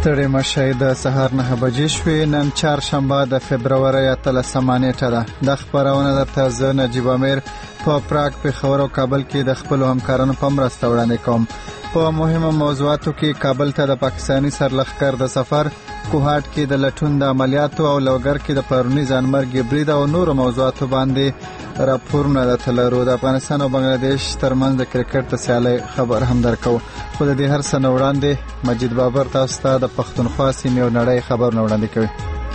ستړي مشئ د سهار 9 بجې شوې. نن چهارشنبه د فبرورۍ 18 نیټه ده. د خبرونه درته زه نجیب امیر په پراګ، پېښور او کابل کې د خپلو همکارانو په مرسته وړاندې کوم. په مهمو موضوعاتو کې کابل ته د پاکستاني سرلښکر د سفر، کوهاټ کې د لټون د عملیاتو او لوګر کې د پروني ځانمرګي برید او نورو موضوعاتو باندې راپورونه درته لرو. د افغانستان او بنگلاديش ترمنځ د کرکټ د سیالۍ خبر هم درکو. خو د دې هر څه نه وړاندې مجید بابر تاسو ته د پښتونخوا سیمې او نړۍ خبرونه وړاندې کوي.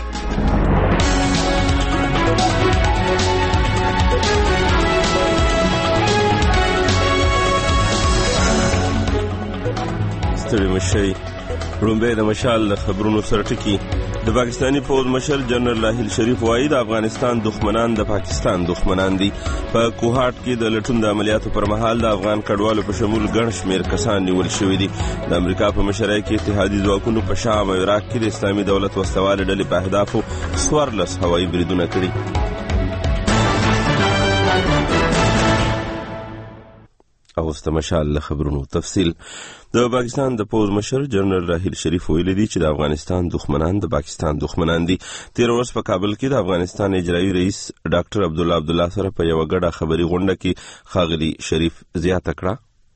ستړي مشئ. رومبه د مشال د خبرونو سره ټکی. د پاکستانی فوج مشر جنرال راحیل شریف وایي د افغانستان دښمنان د پاکستان دښمنان دي. په کوهاټ کې د لټون د عملیاتو پر مهال د افغان کډوالو په شمول ګڼ شمېر کسان نیول شوي دي. د امریکا په مشرۍ کې اتحادي ځواکونو په شام او عراق کې د اسلامي دولت وسلوالې ډلې په اهدافو 14 هوایي بریدونه کړي. اوسته مشال له خبرونو تفصیل. د پاکستان د فوج مشر جنرال راحیل شریف ویلي دی چې د افغانستان دښمنان د پاکستان دښمنان دي. تیر ورځ په کابل کې د افغانستان اجرایي رئیس ډاکټر عبدالله سره په یو غړه خبري غونډه کې ښاغلي شریف زیاته کړه.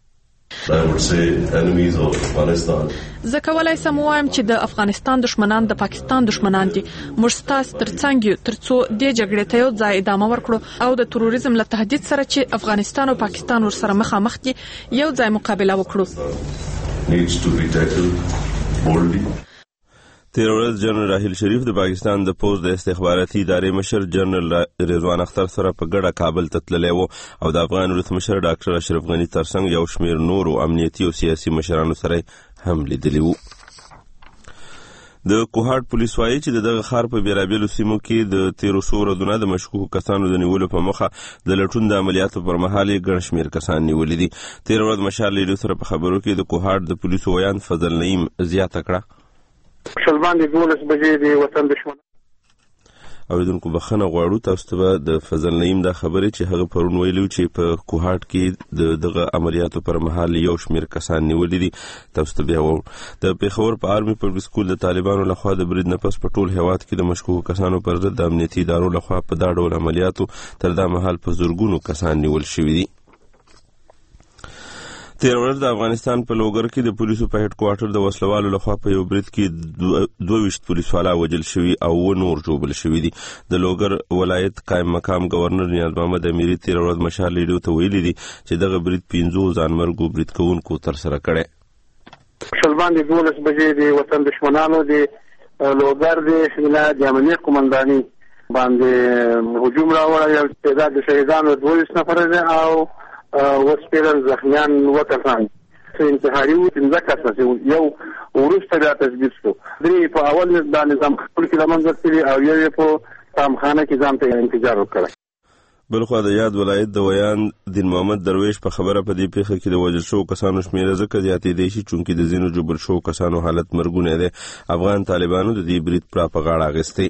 زه کولای سم وایم چې د افغانستان دښمنان د پاکستان دښمنان دي. موږ ستاسو ترڅنګ یو ترڅو د جګړې ته یو ځای ادامه ورکړو او د تروریزم له تهدید سره چې افغانستان او پاکستان ورسره مخامخ دي یو ځای مقابله وکړو. تیر ورځ جنرال راحیل شریف د پاکستان د فوج د استخباراتي ادارې مشر جنرال رضوان اختر سره په ګډه کابل ته تللی و او د افغان ولسمشر ډاکټر اشرف غني ترڅنګ یو شمېر نورو امنیتي او سیاسي مشرانو سره هم لیدلی وو. د کوهاټ پولیس وایي چې دغه ښار په بیلابیلو سیمو کې د تیرو څو ورځو د مشکوکو کسانو د نیولو په مخه د لټون د عملیاتو پر مهال ګڼ شمېر کسان نیولي دي. تیر ورځ مشال لیډو سره په خبرو کې د کوهاټ د پولیسو ویان فضل نعیم زیاته کړه. شلباندې 12 بجې د وطن دښمن اوریدونکو بخښنه غواړو تاسو ته د فضل نعیم دا خبرې چې هغه پرون ویلو چې په کوهاټ کې دغه عملیاتو پر مهال یو شمېر کسان نیولي دي. تاسو ته بیا وو د پېښور په آرمي پبلک سکول د طالبانو لخوا د برید نه پس په ټول هیواد کې د مشکوکو کسانو پر ضد د امنیتي ادارو لخوا په دا ډول عملیاتو تر دا مهال په زرګونو کسان نیول شوي دي. تیر ورځ د افغانستان په لوګر کې د پولیسو په هډ کوارټر د وسلوالو لخوا په یو برید کې 22 پولیسوالا وژل شوي او نور ژوبل شوي دي. د لوګر ولایت قائم مقام گورنر نیاز محمد امیری تیر ورځ مشال لیډو ته ویلي دي چې دغه برید 15 ځانمرګو برید کوونکو تر سره کړي. شلباندې 12 بجې د وطن دښمنانو د لوګر د ولایت د امنیت قومنداني باندې هجوم راوړی او تعداد د شهیدانو 22 نفر او وسپیرل زخمیان وکړان. انتحاري و چې ځکه یو ورسته بیا تثبیت شو. درې په اول د نظام خپل کې لمنځه تللی او یو په تامخانه کې ځان ته انتظار وکړ. بلخوا د یاد ولایت د ویان دین محمد درویش په خبره په دې پیښه کې د وژل شوو کسانو شمېره ځکه زیاتېدی شي چونکې د ځینو ژوبل شوو کسانو حالت مرګونی دی. افغان طالبانو د دې برید پړه په غاړه اخیستی.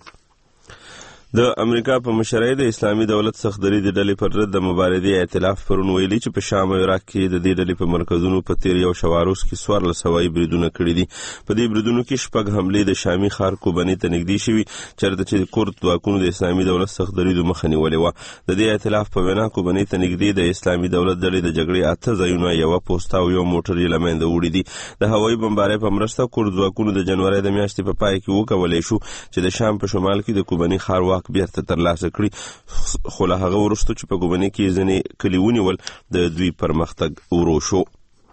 د امریکا په مشرۍ د اسلامي دولت څخدري د ډلې پر ضد د مبارزې ائتلاف پرون ویلي چې په شام او عراق کې د دې ډلې په مرکزونو په تیر یو شواروس کې 14 هوایي بریدونه کړي دي. په دې بریدونو کې 6 حملې د شامي ښار کوبني ته نږدې شوي چېرته چې کورد ځواکونو د اسلامي دولت څخدري د مخه نیولې وه. د دې ائتلاف په وینا کوبني ته نږدې د اسلامي دولت ډلې د جګړې 8 ځایونه یوه پوسټه او یو موټر یې له منځه وړي دي. د هوایي بمبارۍ په مرسته کورد ځواکونو د جنورۍ د میاشتې په پای کې وکولی شو چې د شام په شمال کې د کوبني ښار واک بیرته ترلاسه کړي، خو له هغه وروسته چې په کوبني کې ځینې کلي ونیول د دوی پرمختګ ورو شو.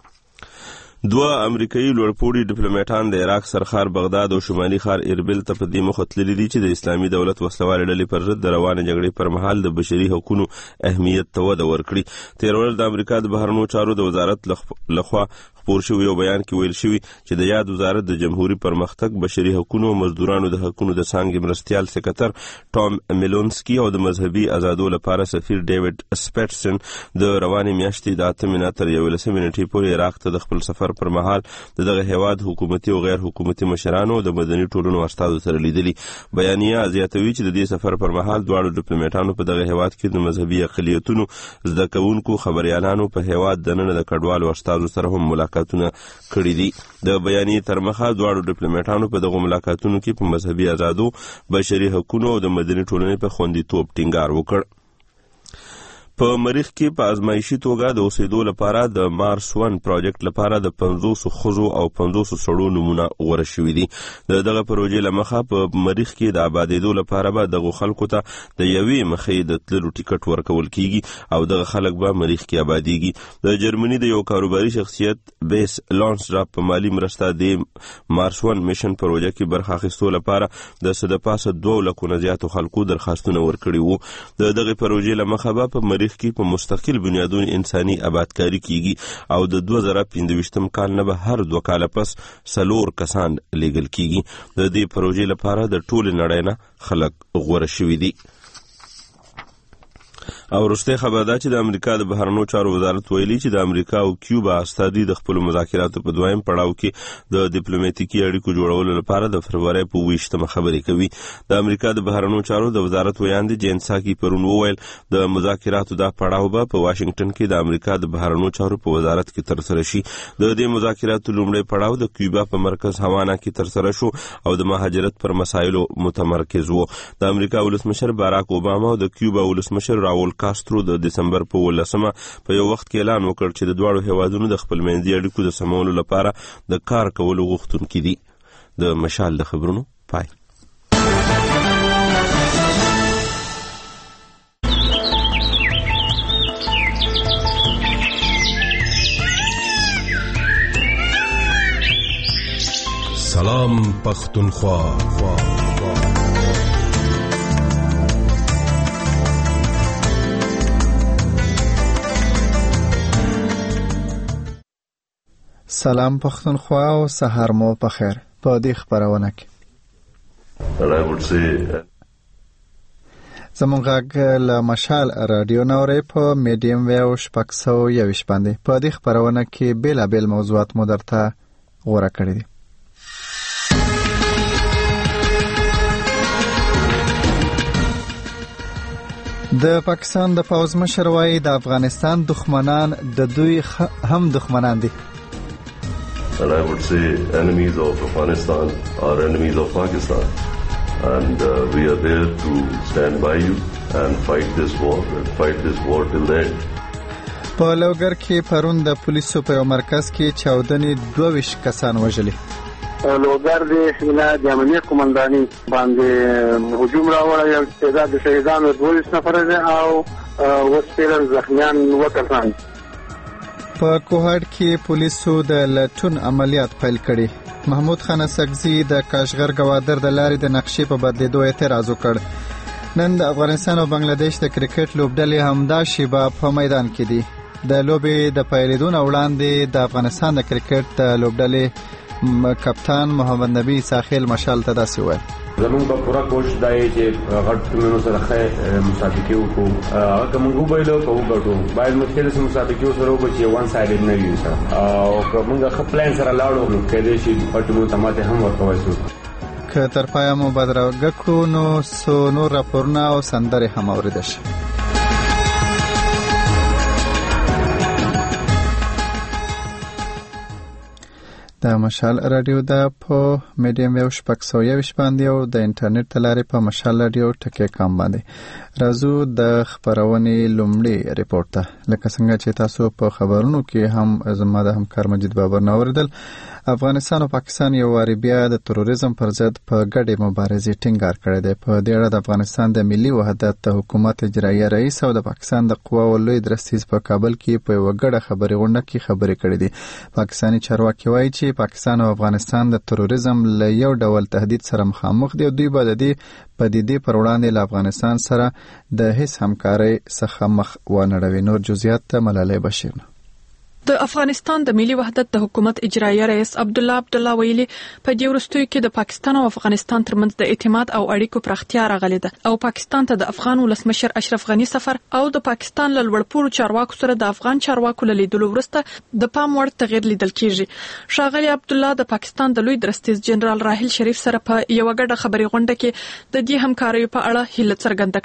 2 امریکایي لوړپوړي ډیپلوماټان د عراق سرخار بغداد او شمالي ښار اربیل ته په دې مخه تللي دي چې د اسلامي دولت وسلوالې ډلې پر ضد د روانې جګړې پر مهال د بشري حقوقو اهمیت ته وده ورکړي. تیر ورځ د امریکا د بهرنیو چارو د وزارت لخوا خپور شوی یو بیان کې ویل شوی چې د یاد وزارت د جمهوریت پرمختګ، بشري حقوقو او مزدورانو د حقوقو د څانګې مرستیال سکرټر ټام میلونسکي او د مذهبي آزادو لپاره سفیر ډیوډ سپیټسن د روانې میاشتې د 8 تر 11 نیټې پورې عراق ته د خپل سفر پر مهال دغه هیواد حکومتي او غیر حکومتي مشرانو او د مدني ټولنو استادو سره لیدلي. بیانیه زیاتوي چې د دې سفر پر مهال دواړو ډیپلوماټانو په دغه هیواد کې د مذهبي اقلیتونو زده کوونکو خبريالانو په هیواد دننه د کډوالو استادو سره هم ملاقات ملاقاتونه کړي دي. د بیانیې تر مخه دواړو ډیپلوماټانو په دغه ملاقاتونو کې په مذهبي آزادو، بشري حقوقو او د مدني ټولنې په خوندیتوب ټینګار وکړ. په مریخ کې په ازمایشي توګه د اوسېدو لپاره د مارس 1 پروژیکټ لپاره د 500 ښځو او 500 سړو نمونه غوره شوي دي. دغه پروژې لمخه په مریخ کې د آبادېدو لپاره به دغه خلکو ته د یوې مخې د تللو ټیکټ ورکول کیږي او دغه خلک به مریخ کې آبادېږي. د جرمني د یو کاروباري شخصیت بیس لانس را په مالی مرسته د مارس 1 میشن پروژه کې برخه اخیستو لپاره د څه د پاسه 2 لکو نه زیاتو خلکو درخواستونه ورکړي وو. دغه پروژې لمخه به په مریخ کې په مستقل بنیادونو انساني آبادکاري کیږي او د 2025 کال نه به هر 2 کال پس 4 کسان لیږل کیږي. د دې پروژې لپاره د ټول نړۍ نه خلک غوړه شوي دي. او وروسته خبر ده چې د امریکا د بهرنیو چارو وزارت ویلي چې د امریکا او کیوبا استازي د خپل مذاکراتو په دویم پړاو کې د ډیپلوماټیکي اړیکو جوړولو لپاره د فروری په 28مه خبرې کوي. د امریکا د بهرنیو چارو د وزارت ویاند جین ساکی پرون وویل د مذاکراتو دا پړاو به په واشنگټن کې د امریکا د بهرنیو چارو په وزارت کې ترسره شي. د دې مذاکراتو لومړی پړاو د کیوبا په مرکز هاوانا کې ترسره شو او د مهاجرت پر مسایلو متمرکز و. د امریکا ولسمشر باراک اوباما او د کیوبا ولسمشر راول کاسترو د دسمبر په 18مه په یو وخت کې اعلان وکړ چې د دواړو هیوادونو د خپلمنځي اړیکو د سمولو لپاره د کار کولو غوښتونکي دي. د مشال د خبرونو پای. سلام پختونخوا. سلام پختونخوا او سحر مو په خیر. په دې خبرونه کې زمونږ غږ له مشال رادیو نورې په میډیم ویو 621 باندې. په دې خبرونه کې بیلابیل موضوعات مو درته غوړه کړی دي. د پاکستان د پوځ مشر وايي د افغانستان دښمنان د دوی هم دښمنان دي. And I would say enemies of Afghanistan are enemies of Pakistan. And we are there to stand by you and fight this war till the end. په لوګر کې پرون د پولیسو په مرکز کې چاودنې 22 کسان وژلي. لوګر د امنیت قومنداني باندې هجوم راوړی او تعداد شهیدانو 12 نفر او وسپیرل زخمیان وکړل. په کوهاټ کې پولیسو د لټون عملیات پیل کړي. محمود خان سګزی د کاشغر گوادر د لارې د نقشې په بدلیدو اعتراض وکړ. نن د افغانستان او بنگلاديش د کرکټ لوبډلې همدا شیبه په میدان کې دي. د لوبې د پیلېدو نه وړاندې د افغانستان د کرکټ د لوبډلې کپتان محمد نبی ساحل مشال ته داسې وویل: زمونږ په پوره کوشش دی چې غټ ټیمونو سره ښه مسابقې وکړو. هغه که موږ وبایلو که وګټو باید موږ داسې مسابقې سره وکړو چې وان سایډډ نه وي او که موږ ښه پلان سره لاړو نو کیدای شي ټیمونو ته ماتې هم ورکولی شو. که تر پایه مو بدرګه کړو نو څو نور راپورونه او سندرې هم اورېدای شي. د مشال رادیو د په میډیم ویو 621 باندې او د انټرنیټ تلارې په مشال رادیو ټکی کام باندې. راځو د خبرونې لومړی ریپورت ته. لکه څنګه چې تاسو په خبرونو کې هم زما د همکار مجید بابر نوردل، افغانستان او پاکستان یو واری بیا د تروریزم پر ضد په ګډه مبارزې ټینګار کړې ده. په دې اړه د افغانستان د ملي وحدت د حکومت اجرایي رئیس او د پاکستان د قواو لوی درستیز په کابل کې په یو ګډه خبري غونډه کې خبرې کړې دي. پاکستاني چارواکي وایي چې پاکستان او افغانستان د تروریزم له یو ډول تهدید سره مخامخ دي او دوی به د دې پدیدې پر وړاندې له افغانستان سره د هیڅ همکارۍ څخه مخ ونه اړوي. نور جزئیات ته ملالۍ بشیر. د افغانستان د ملي وحدت د حکومت اجرایي رئیس عبدالله ویلي په دې وروستیو کې د پاکستان او افغانستان ترمنځ د اعتماد او اړیکو پراختیا راغلې ده او پاکستان ته د افغان ولسمشر اشرف غنی سفر او د پاکستان له لوړپوړو چارواکو سره د افغان چارواکو له لیدلو وروسته د پام وړ تغیر لیدل کیږي. ښاغلي عبدالله د پاکستان د لوی درستیز جنرال راحیل شریف سره په یو ګډه خبري غونډه کې د دې همکاریو په اړه هیله څرګنده کړه.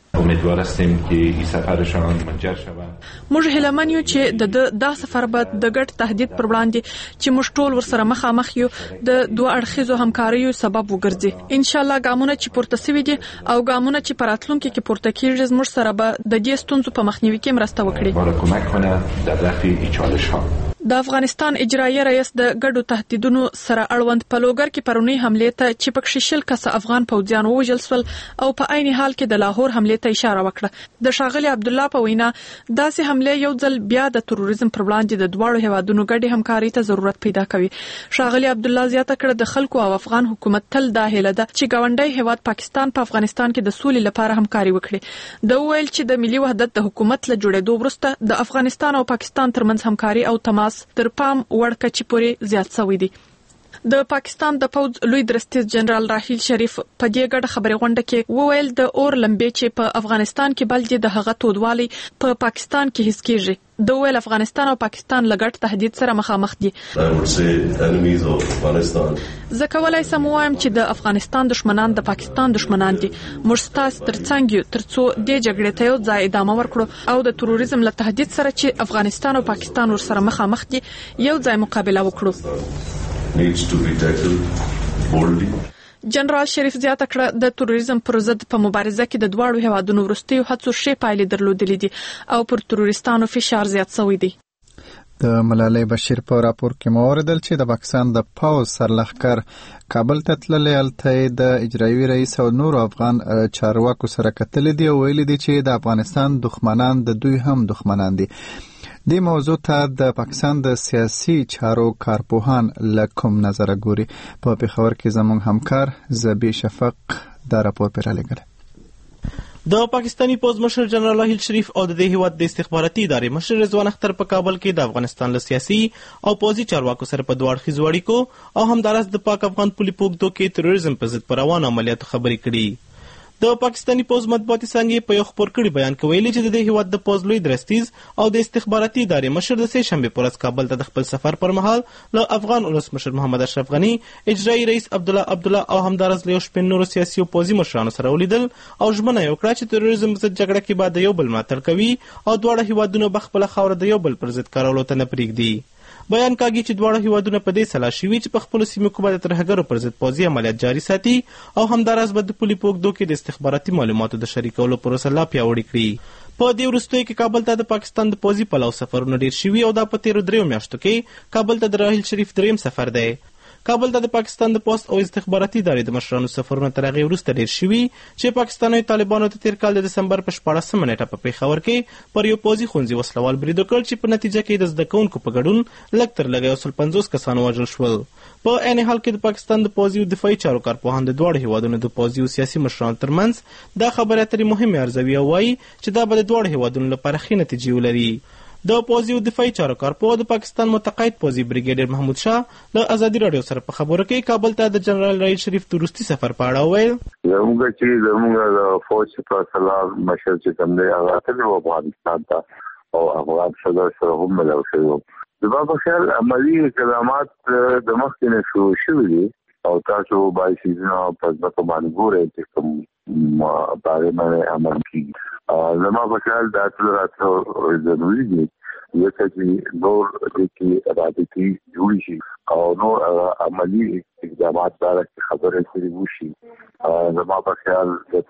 امیدوار هستیم که این سفرشان منجر شود. موږ هیلهمن یو چې د سفر به د ګډ تهدید پر وړاندې چې موږ ټول ورسره مخامخ یو د دوه اړخیزو همکاریو سبب وګرځي. ان شاء الله ګامونه چې پورته سوي دي او ګامونه چې پر راتلونکي کې پورته کیږي موږ سره به د دې ستونزو په مخنیوي کې مرسته وکړي. ما را کمک کنه در رفع این چالش ها. د افغانستان اجرایي رئیس د ګډو تهدیدونو سره اړوند په لوګر کې پرونی حمله ته چې پکې شل کسه افغان پوځیان وژل شول او په عین حال کې د لاهور حمله ته اشاره وکړه. د ښاغلي عبد الله په وینا داسې حمله یو ځل بیا د تروریزم پر وړاندې د دواړو هیوادونو ګډې همکاري ته ضرورت پیدا کوي. ښاغلي عبد الله زیاته کړه د خلکو او افغان حکومت تل دا هیله ده چې ګاونډي هیواد پاکستان په افغانستان کې د سولې لپاره همکاري وکړي. د ویل چې د ملي وحدت د حکومت له جوړېدو وروسته د افغانستان او پاکستان ترمنځ همکاري او تماس تر پام وړکه چې پورې زیات شوی دی. د پاکستان د پوز لوی درستیز جنرال راحیل شریف په دې ګډه خبري غونډه کې وویل د اور لمبې چې په افغانستان کې بل دي د هغه تودوالي په پاکستان کې هیڅ کېږي. د ویل افغانستان او پاکستان لګټ تهدید سره مخامخ دي. زه کولای سم وایم چې د افغانستان دشمنان د پاکستان دشمنان دي. موږ ستاسو ترڅنګ یو ترڅو د جګړې ته یو ځای ادامه ورکړو او د تروریزم له تهدید سره چې افغانستان او پاکستان ورسره مخامخ دي یو ځای مقابله وکړو. جنرال شریف زیاته کړه د تروریزم پر ضد په مبارزه کې د دواړو هیوادونو وروستیو هڅو ښې پایلې درلودلې دي او پر تروریستانو فشار زیات شوی دی. د ملالۍ بشیر په راپور کې مو اوریدل چې د پاکستان د پوز سرلښکر کابل ته تللی، هلته د اجرایي رئیس او نورو افغان چارواکو سره کتلي دي او ویلي دي چې د افغانستان دښمنان د دوی هم دښمنان دي. دې موضوع ته د پاکستان د سیاسي چارو کارپوهان له کوم نظره ګوري؟ په پېښور کې زموږ همکار زبی شفق دا راپور پرې رالیږلی. د پاکستانی پوز مشر جنرال راحیل شریف او د دې هیواد د استخباراتي ادارې مشر رضوان اختر په کابل کې د افغانستان له سیاسي او پوځي چارواکو سره په دوه اړخیزو اړیکو او همداراز د پاک افغان پولي پوږدو کې تروریزم په ضد په روانو عملیاتو خبرې کړي. د پاکستانی پوز مطبوعاتي څانګې په یو خپور کړي بیان کې ویلي چې د دې هیواد د پوز لوی درستیز او د استخباراتي ادارې مشر د سه شنبه پر ورځ کابل ته د خپل سفر پر مهال له افغان ولسمشر محمد اشرف غني، اجرایي رئیس عبدالله او همدارس له شپږ نورو سیاسي او پوځي مشرانو سره ولیدل او ژمنه یې وکړه چې تروریزم ضد جګړه کې به د یو بل ملاتړ کوي او دواړه هیوادونه به خپله خاوره د یو بل پر ضد کارولو ته نه پرېږدي. بیان کاږي چې دواړه هیوادونه په دې سلا شوي چې په خپلو سیمو کې به د ترهګرو پر ضد پوځي عملیات جاري ساتي او همداراز به د پولي پوږدو کې د استخباراتي معلوماتو د شریکولو پروسه لا پیاوړې کړي. په دې وروستیو کې کابل ته د پاکستان د پوځي پلو سفرونه ډېر شوي او دا په تېرو 3 میاشتو کې کابل ته د راحیل شریف 3م سفر دی. کابل ته د پاکستان د پوست او استخباراتي ادارې د مشرانو سفرونه تر هغې وروسته ډېر شوي چې پاکستاني طالبانو ته تېر کال د دسمبر په 14 نیټه په پېښور کې پر یو پوځي ښوونځي وسلوال برید وکړ چې په نتیجه کې د زده کوونکو په ګډون لږ تر لږه 150 کسان وژل شول. په عین حال کې د پاکستان د پوځي او دفاعي چارو کارپوهان د دواړو هیوادونو د پوځي او سیاسي مشرانو ترمنځ دا خبرې اترې مهمې ارزوي او وایي چې دا به د دواړو هیوادونو لپاره ښې نتیجې ولري. د پوځي او دفاعي چارو کارپوه د پاکستان متقاعد پوځي بریګیډیر محمود شاه له ازادي راډیو سره په خبرو کې کابل ته د جنرال راحیل شریف د وروستي سفر په اړه وویل زموږ د فوج په سلام مشر چې کوم دی هغه تللی و افغانستان ته او افغان صدر سره هم ملاو شوی و. زما په خیال عملي اقدامات د مخکې نه شوي دي او تاسو باید سیزونه په ځمکه باندې ګورئ چې کوم باندې باندې عمل کېږي. زما په خیال دا ټول راته ضروري دي ځکه چې نور کې رابطې جوړې شي او نور عملي اقدامات باندې خبرې شروع وشي. زما په خیال د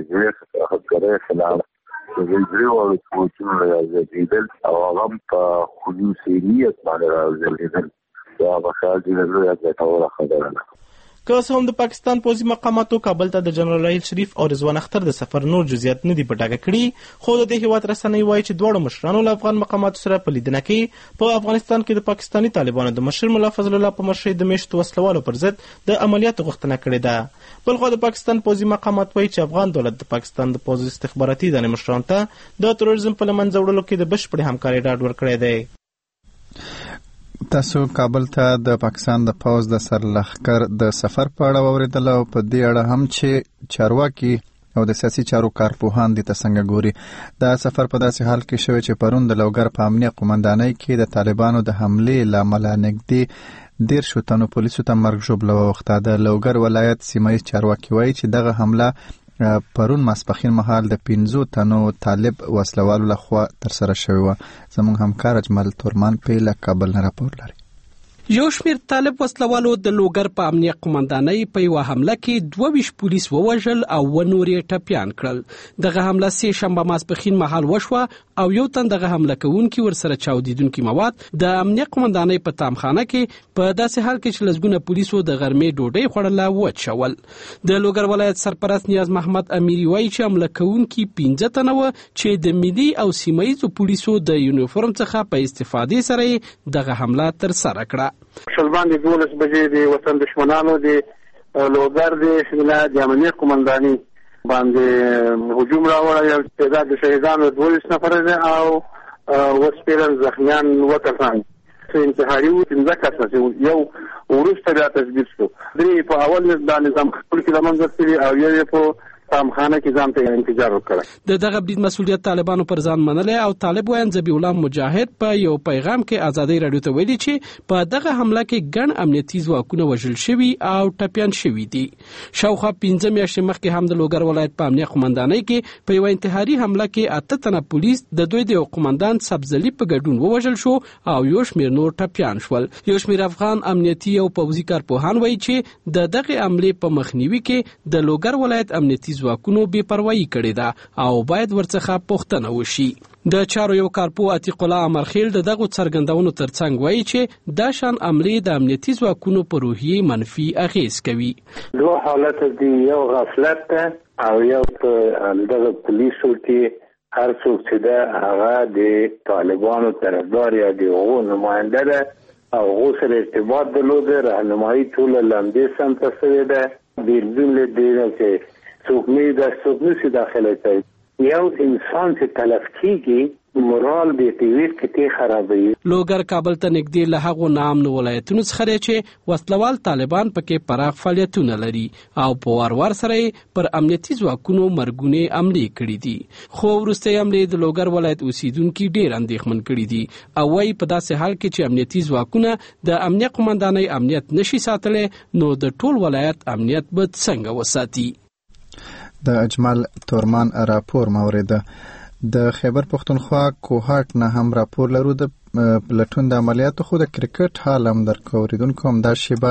ترهګرۍ خلاف د ویډیو او فوټو راځي او هغه په خصوصیت باندې راځي. دا په خیال کې د لوی ځای خبره ده. که څه هم د پاکستان پوځي مقاماتو کابل ته د جنرال راحیل شریف او رضوان اختر د سفر نور جزئیات نه دي په ډاګه کړي، خو د دې هیواد رسنۍ وایي چې دواړو مشرانو له افغان مقاماتو سره په لیدنه کې په افغانستان کې د پاکستاني طالبانو د مشر ملا فضل الله په مشرۍ د میشتو وسلوالو پر ضد د عملیاتو غوښتنه کړې ده. بلخوا د پاکستان پوځي مقامات وایي چې افغان دولت د پاکستان د پوځي استخباراتي ادارې مشرانو ته د تروریزم په له منځه وړلو کې د بشپړې همکارۍ ډاډ ورکړی دی. تاسو کابل ته د پاکستان د پوز د سرلښکر د سفر په اړه واوریدل او په دې اړه هم چې چارواکي او د سیاسي چارو کارپوهان دې ته څنګه ګوري؟ دا سفر په داسې حال کې شوی چې پرون د لوګر په امنیه قومندانۍ کې د طالبانو د حملې له امله نږدې 10 تنو پولیسو ته مرګ ژوبله واوښته. د لوګر ولایت سیمه ییز چارواکي وایي چې دغه حمله پرون ماسپښین مهال د 15 تنو طالب وسلوالو لخوا ترسره شوی و. زموږ همکار اجمل تورمان په له کابل نه راپور لري. یو شمیر طالب وسلوالو د لوګر په امنیت قومندانۍ په یو حمله کې 22 پولیس ووژل او نورې ټپيان کړل. دغه حمله سه شنبه ماسپښین مهال وشوه او یو تن دغه حمله کوونکی ورسره چاودیدونکي مواد د امنیت قومندانۍ په تامخانه کې په داسې حال کې چې لزګونه پولیسو د غرمې ډوډۍ خوړله وچول. د لوګر ولایت سرپرست نیاز محمد امیری وایي چې حمله کوونکي 15 تنه و چې د ملي او سیمایي پولیسو د یونیفورم څخه په استفادې سره دغه حمله تر سره کړه. شلبان د 12 بجې د وطن دشمنانو د لوګر د امنیت قومندانۍ باندې هجوم راوړی او تعداد د شهیدانو 12 نفر دي او وسپیرل زخمیان وکړل. انتحاري و څنګه کړه یو ورسته بیا تثبیت شو. درې په اول د نظام خپل کې لمنځه کړی او یو په تامخانه کې ځان ته انتظار وکړ. دغه برید مسؤلیت طالبانو پر ځان منلې او طالب وایي ذبیح الله مجاهد په یو پیغام کې ازادي رادیو ته ویلي چې په دغه حمله کې ګڼ امنیتي ځواکونه وژل شوي او ټپيان شوي دي. شاوخوا 15 میاشتې مخکې هم د لوګر ولایت په امنیت قومندانۍ کې په یو انتحاري حمله کې 8 تنه پولیس د دوی د قومندان سبزلی په ګډون ووژل شو او یو شمیر نور ټپيان شول. یو شمیر افغان امنیتي او پوځي کارپوهان وایي چې د دغه حمله په مخنیوي کې د لوګر ولایت امنیتي ځواکونو بے پروايي کړې ده او باید ورڅخه پوښتنه وشي. د چارو یو کارپو عتیق الله امرخیل دغه څرګندونو ترڅنګ وایي چې دا شان عملې د امنیتي ځواکونو په روحیې منفي اغیز کوي. دوه حالت دي، یو غفلت او یو دغه پولیسو کې هر څوک چې ده هغه د طالبانو طرفدار یا د هغو نماینده ده او هغو سره ارتباط درلوده، راهنمایي ټوله لمدې سمته شوې ده. بیلون له دې چې څوک نشي داخله کوي. یو انسان چې تلف کیږي مورال د تیویر کې خرابوي. لوګر کابل ته نږدې له هغو نامنو ولایتونو څخه دی چې وسلوال طالبان پکې پراخ فعالیتونه لري او په وار سره پر امنیتي ځواکونو مرګونې حملې کړې دي. خو وروستۍ حملې د لوګر ولایت اوسیدونکي ډېر اندېښمن کړي دي او وايي په داسې حال کې چې امنیتي ځواکونه د امنیت قومندانۍ امنیت نشي ساتلی نو د ټول ولایت امنیت به څنګه وساتي. د اجمل تورمان راپور موریده. د خیبر پختونخوا کوهاټ نه هم راپور لرو د پلټون د عملیاتو. خو د کرکټ حال هم درکوریدونکو هم دا شیبه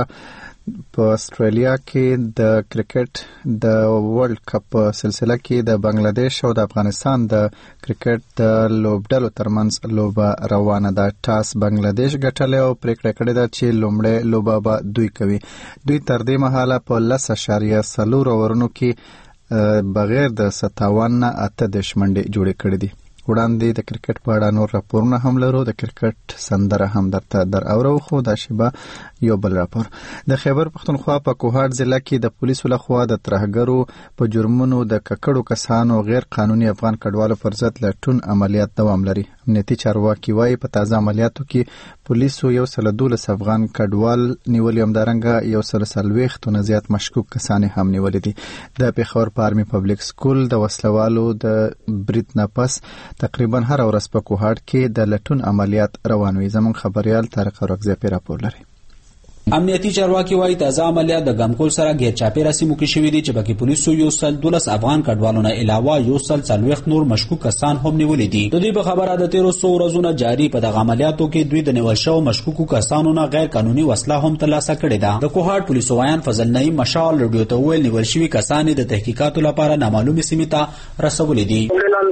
په استرالیا کې د کرکټ د ورلد کپ په سلسله کې د بنگلاديش او د افغانستان د کرکټ د لوبډلو ترمنځ لوبه روانه ده. ټاس بنگلاديش ګټلې او پریکړه کړې ده چې لومړی لوبه به دوی کوي. دوی تر دې مهاله په 10.4 اورونو کې بغیر د 57 نه 8 منډې جوړې کړې دي. وړاندې د کرکټ په اړه نور راپورونه هم لرو. د کرکټ سندره هم در اورو. خو دا شیبه یو بل راپور. د خیبر پختونخوا په کوهاټ ضلع کې د پولیسو لخوا د ترهګرو په جرمونو د ککړو کسانو غیر قانوني افغان کډوالو پر ضد لټون عملیات دوام لري. امنیتي چارواکي وایي په تازه عملیاتو کې پولیسو 112 افغان کډوال نیولي، همدارنګه 140 نه زیات مشکوک کسان هم نیولي دي. د پیښور په آرمي پبلک سکول د وسلوالو د برید نه پس تقریبا هر ورځ په کوهاټ کې د لټون عملیات روان وي. زموږ خبريال طارق اورکزی په راپور لري. امنیتي چارواکي وایي تازه عملیات د ګمکول سره غیر چاپیره سیمو کې شوي دي چې پکې پولیسو 112 افغان کډوالو نه علاوه 140 نور مشکوک کسان هم نیولي دي. د دوی په خبره د 1300 ورځو نه جاري په دغه عملیاتو کې دوی د نیول شوو مشکوکو کسانو نه غیر قانوني وسله هم ترلاسه کړې ده. د کوهاټ پولیسو وایان فضل نعیم مشال رادیو ته ویل نیول شوي کسان د تحقیقاتو لپاره نامعلومه سیمې ته رسولي دي.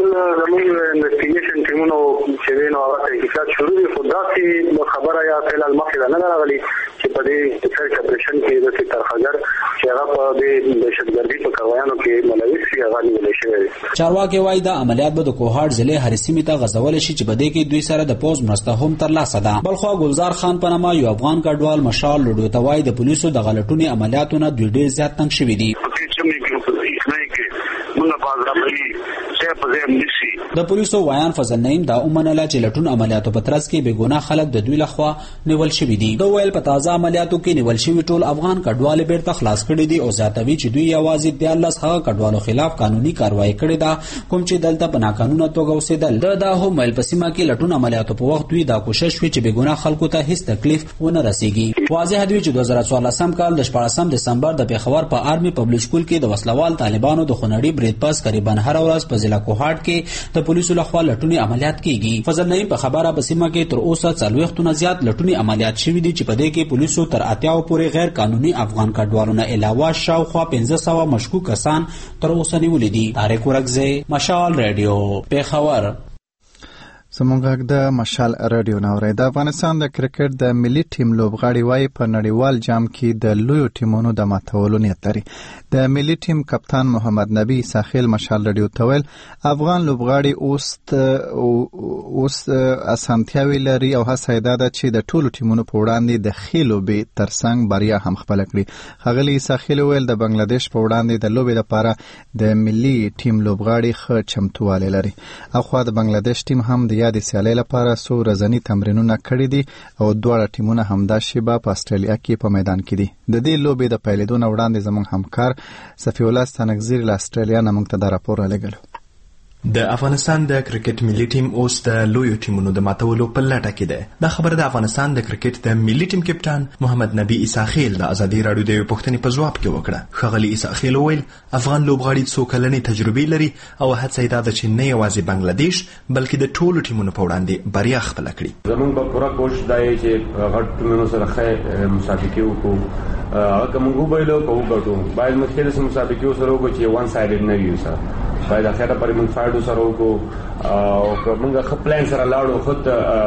انویسټیګیشن ټیمونو چې وینو هغه تحقیقات شروع دي. خو داسې خبره یا فعل مخکې نه راغلي چې په دې سرچ اپریشن کې د ترخګر چې هغه په دې دهشتګردي په کاروانو کې ملوث شي هغه نیول شوی. چارواکي وایي دا عملیات به د کوهاټ ضلع هر سیمې ته غځول شي چې په دې کې دوی سره د پوز مرسته هم ترلاسه ده. بلخوا ګلزار خان په نامه یو افغان کډوال مشال لډو ته وایي د پولیسو د غلطونې عملیاتو نه دوی ډېر زیات تنګ شوي دي. د پولیسو وایان فضل نعیم دا ومنله چې لټون عملیاتو په ترڅ کې بې ګناه خلک د دوی لخوا نیول شوي دي. د ویل په تازه عملیاتو کې نیول شوي ټول افغان کډوال بیرته خلاص کړي دي او زیاتوي چې دوی یوازې 14 هغه کډوالو خلاف قانوني کاروایی کړې ده کوم چې دلته په ناقانونه توګه اوسېدل. دا هم ویل په سیمه کې لټون عملیاتو په وخت دوی دا کوشش وکړي چې بې ګناه خلکو ته هیڅ تکلیف ونه رسیږي. واضح دی چې 2014 کال د 14 دسمبر د پیښور په آرمي پبلک سکول کې د وسلوال طالبانو د خونړي برید پاس تقریبا هر ورځ په ضلع کوهاټ کې د پولیسو لخوا لټونی عملیات کیږي. فضل نعیم په خبره په سیمه کې تر اوسه 40 زیات لټونی عملیات شوي دي چې په دې کې پولیسو تر 80 پورې غیر قانوني افغان کډوالو نه علاوه شاوخوا 1500 مشکوک کسان تر اوسه نیولي دي. طارق ورکزی، مشال رادیو، پیښور. زموږ د مشال رادیو نورې د افغانستان د کرکټ د ملي ټیم لوبغاړي وايي په نړیوال جام کې د لویو ټیمونو د ماتولو نیت لري. د ملي ټیم کپتان محمد نبی ساخیل مشال رادیو ته ویل افغان لوبغاړي اوس اسانتیاوي لري او هڅه ده چې د ټولو ټیمونو په وړاندې د خېلو به ترڅنګ بریا هم خپل کړي. خغلی ساخیل ویل د بنگلاديش په وړاندې د لوبې لپاره د ملي ټیم لوبغاړي ښه چمتووالی لري. اخوا د بنگلاديش ټیم هم د د سیالۍ لپاره څو ورځني تمرینونه کړي دي او دواړه ټیمونه همدا شیبه په استرالیا کې په میدان کې دي. د دې لوبې د پیلېدو نه وړاندې زموږ همکار صفی الله ستانکزیر له استرالیا نه موږ ته دا راپور رالیږلی. د افغانستان د کرکټ ملي ټیم اوس د لویو ټیمونو د ماتولو په لټه کې ده. دا خبره د افغانستان د کرکټ د ملي ټیم کپتان محمد نبی عیساخیل د ازادي رادیو د پوښتنې په ځواب کې وکړه. خغلی عیساخیل ویل افغان لوبغاړي څو کلنې تجربې لري او هڅه یې ده چې نه یوازې بنگلاديش بلکې د ټولو ټیمونو په وړاندې بریا خپل کړي. زموږ په پوره کوشش دی چې غټ ټیمونو سره ښه مسابقې وکړو. هغه موږ وبایلو کوو ګټو باید مختلف مسابقې سره وکړو چې وان سایډډ نه وي. سره باید اخیرا پرې موږ فایډو سره وکړو او موږ ښه پلان سره لاړو. خود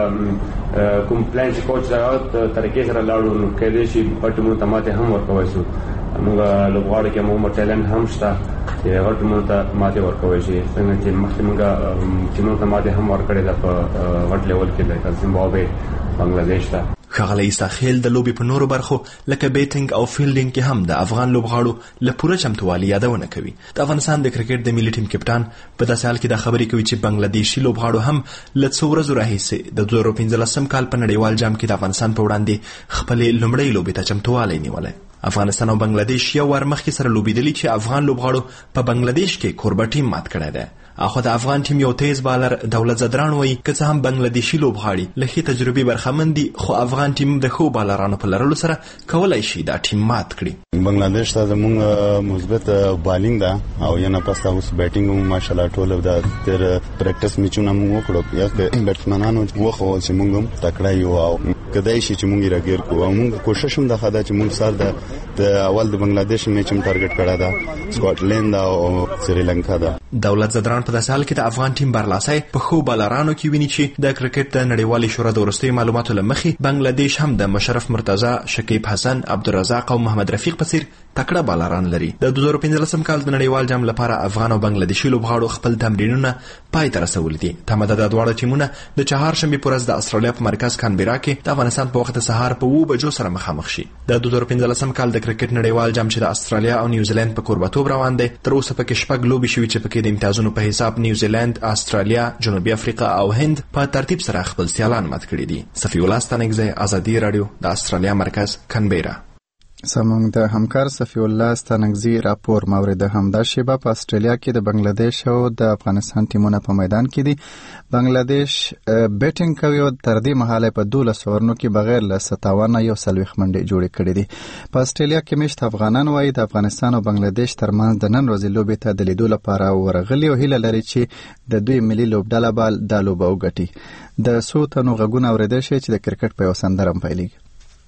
کوم پلان چې کوچ سره طریقې سره لاړو نو کېدای شي پټمو ته ماته هم ورکوي شو. موږ لوبغاړي کې موږ ټیلنټ هم شته چې غټمو ته ماته ورکوي شي. څنګه چې مخکې موږ چې موږ ته ماته هم ورکړې ده په غټ لیول کې د زیمبابوې بنگلاديش ته. خغلی عیساخیل د لوبې په نورو برخو لکه بیټینګ او فیلډینګ کې هم د افغان لوبغاړو له پوره چمتووالي یادونه کوي. د افغانستان د کرکټ د ملي ټیم کپتان په داسې حال کې دا خبرې کوي چې بنگلاديشي لوبغاړو هم له څو ورځو راهیسې د 2015 کال په نړیوال جام کې د افغانستان په وړاندې خپلې لومړۍ لوبې ته چمتووالی نیولی. افغانستان او بنگلاديش یو ور مخکې سره لوبېدلي چې افغان لوبغاړو په بنگلاديش کې کوربه ټیم مات کړی دی. اخو د افغان ټیم یو تیز بالر دولت زدران وایي که څه هم بنگلاديشي لوبغاړي له ښې تجربې برخمن دي خو افغان ټیم د ښو بالرانو په لرلو سره کولی شي دا ټیم مات کړي. بنگلاديش ته زموږ مثبت بالینګ ده او یا نه پسته اوس بیټینګ هم ماشاءالله ټول د تر پریکټس میچونه موږ وکړو. یا بیټسمنانو وخو چې موږ هم تکړه یو او کدای شي چې موږ راګیر کوو. موږ کوشش هم د خدا چې موږ سره د اول د بنگلاديش میچ هم ټارګټ کړه ده سکاټلند او سریلانکا ده. دولت زدران په داسې حال کې د افغان ټیم برلاسي په خو بالرانو کې ویني چې د کرکټ د نړیوالې شورا د وروستیو معلوماتو له مخې بنگلاديش هم د مشرف مرتضی، شکیب حسن، عبدالرزاق او محمد رفیق په څیر تکړه بالران لري. د 2015 کال د نړیوال جام لپاره افغان او بنگلاديشي لوبغاړو خپل تمرینونه پای ته رسولي دي. تمه ده د دواړو ټیمونه د چهارشنبې په ورځ د استرالیا په مرکز کانبرا کې د افغانستان په وخت سهار په 2 بجو سره مخامخ شي. د 2015 کال د کرکټ نړیوال جام چې د استرالیا او نیوزیلند په کوربتوب روان دی تر اوسه پکې شپږ لوبې شوي چې پکې د امتیازونو په حساب نیوزیلند، استرالیا، جنوبي افریقا او هند په ترتیب سره خپل سیالان مات کړي دي. صفی الله ستانکزی، ازادي رادیو، د استرالیا مرکز کانبرا. زموږ د همکار صفی الله ستانکزی راپور مورد همدا شیبه په استرالیا کې د بنگلاديش او د افغانستان ټیمونه په میدان کې دي. بنگلاديش بیټینګ کوي او تر دې مهاله په 12 اورونو کې بغیر له 57 یو سلويخ منډې جوړې کړې دي. په استرالیا کې مشت افغانان وایي د افغانستان او بنگلاديش ترمنځ د نن ورځې لوبې ته د لیدو لپاره ورغلي او هیله لري چې د دوی ملي لوبډله به د لوبه وګټي. د څو تنو غږونه اورېدل شي چې د کرکټ په یو سندره پیلېږي.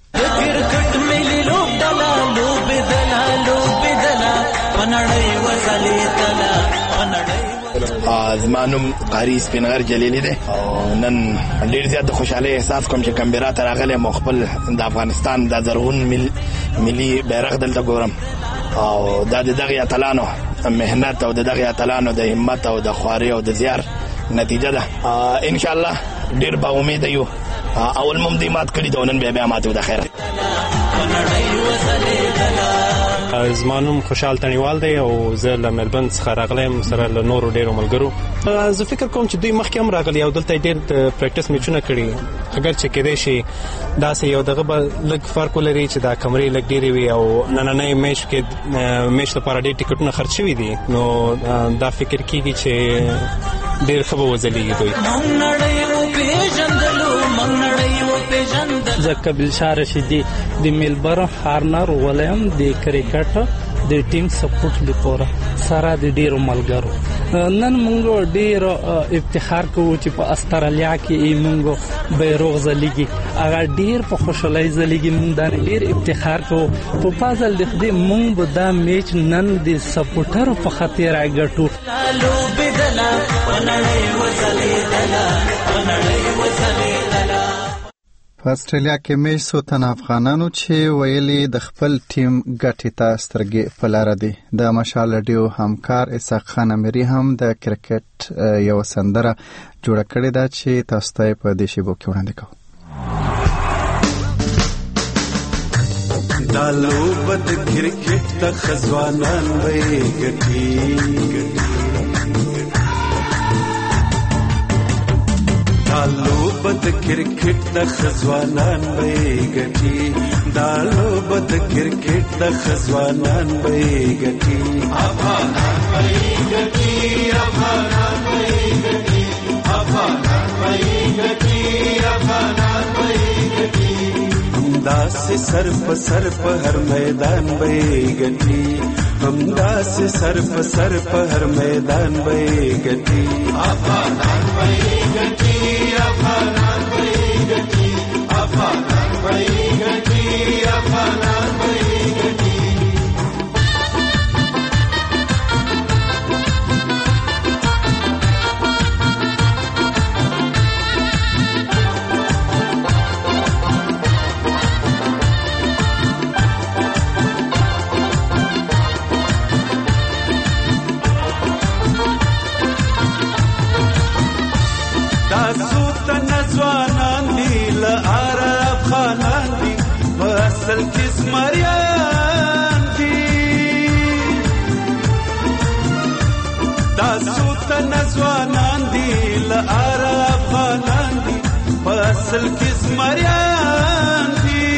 زمانم قاری سپینغر جلیلی دی او نن ډیر زیات خوشاله احساس کوم چې کمبرا ته راغلی مخبل د افغانستان د زرغون ملي بیرغ دلته ګورم او د دغه اتلانو مهنت او د دغه اتلانو د همت او د خواري او د زیار نتیجه ده. ان شاء الله ډیر با امید یو اول ممدی مات کړی د نن بیا ماتو د خیر. زمانوم خوشحال تنیوال دی او زه له ملبن څخه راغلم سره له نورو ډیرو ملګرو. زه فکر کوم چې دوی مخکې هم راغلي او دلته ډیر پریکټس میچونه کړي اگر چې کېدای شي داسې یو دغه به لږ فرق ولري چې دا کمرې لږ ډیرې وي او نننۍ میچ کې میچ لپاره ډیر ټیکټونه خرڅ شوي دي نو دا فکر کېږي چې ډیر ښه به وځلیږي دوی. زه قبیل شاه رشیدي د میلبورن هارنر ولیم د کرکټ د ټیم سپورټ لپاره سره د ډیرو ملګرو نن موږ ډیر افتخار کوو چې په استرالیا کې موږ بیرغ ځلیږي هغه ډیر په خوشحالۍ ځلیږي موږ دا ډیر افتخار کوو په فضل د خدای موږ به دا میچ نن د سپورټرو په خاطر راګټو. په استرالیا کې مې څو تنه افغانانو چې ویلي د خپل ټیم ګټې ته سترګې په لاره دي. د مشال رادیو همکار اسحاق خان امری هم د کرکټ یو سندره جوړه کړې ده چې تاسو ته په دې شیبو کې وړاندې کوو. دالو بد کرکټ د خزوانان وې ګټي دالو بد کرکټ د خزوانان وې ګټي دالو بد کرکټ د خزوانان وې ګټي افغانان وې ګټي افغانان وې ګټي افغانان وې ګټي افغانان وې ګټي همدا سے سر په هر میدان وې ګټي همدا سے سر په هر میدان وې ګټي افغانان وې ګټي افغانان وې ګټي افغانان وې ګټي افغانان وې ګټي اصل کس مریان دی تاسو ته نزوانان دی لار افغانان دی اصل کس مریان دی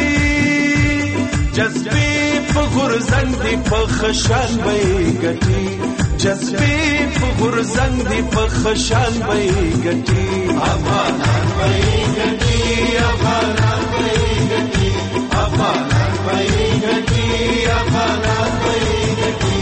جذبی په غرزنګ دی په خشان وې ګټي جذبی په غرزنګ دی په خشان وې ګټي افغانان وې ګټي افغانان وې ګټي افغانان وې ګټي افغانان وې ګټي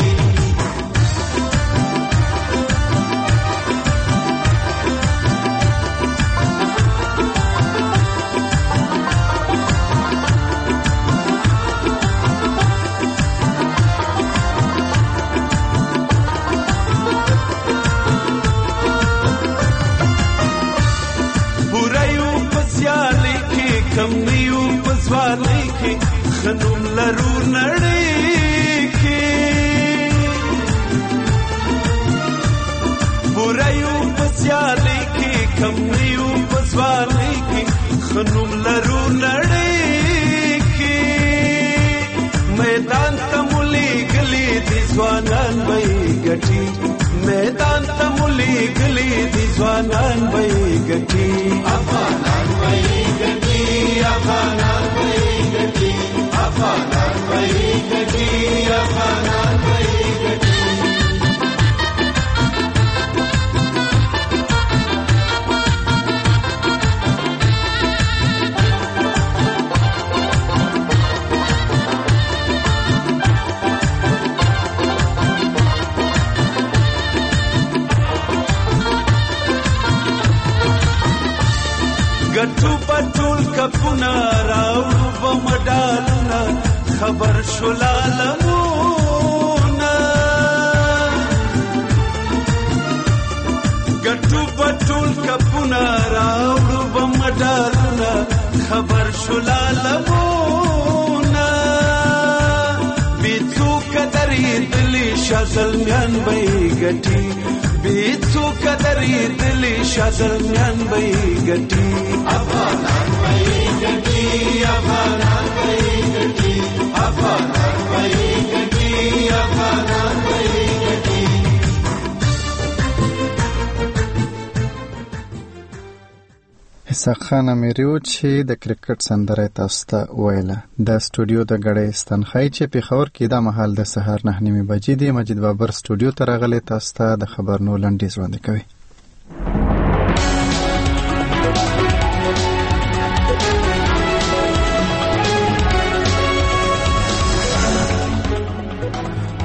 بورایو پسیالي کې کم نیو پسوالي کې خنوم لرو نړۍ کې بورایو پسیالي کې کم نیو پسوالي کې خنوم لرو نړۍ کې میدان تمولي ګلي دي ځوانان وې ګټي میدان تمولي ګلي دي ځوانان وې ګټي افغانان وې ګټي افغانان وې ګټي افغانان وې ګټي افغانان وې ګټي ګټو پټول کپونه راوړو بمډالونه خبر شولالمونه ګټو پټول کپونه راوړو بمډالونه خبر شولالمونه بیڅو کدرې دلی شازلمیان وې ګټي بیڅو کدرې دلی شازلمیان وې ګټي افغانان وې ګټي افغانان وې ګټي افغانان وې ګټي افغانان وې ګټي اسحاق خان امیریو چې د کرکټ سندره تاسو ته ویله د سټوډیو د غړې ستنخای چې په خبر کې د مهال د سهار 9:30 بجې دی مجید بابر سټوډیو ته راغلی تاسو ته د خبرونو لنډیز وړاندې کوي.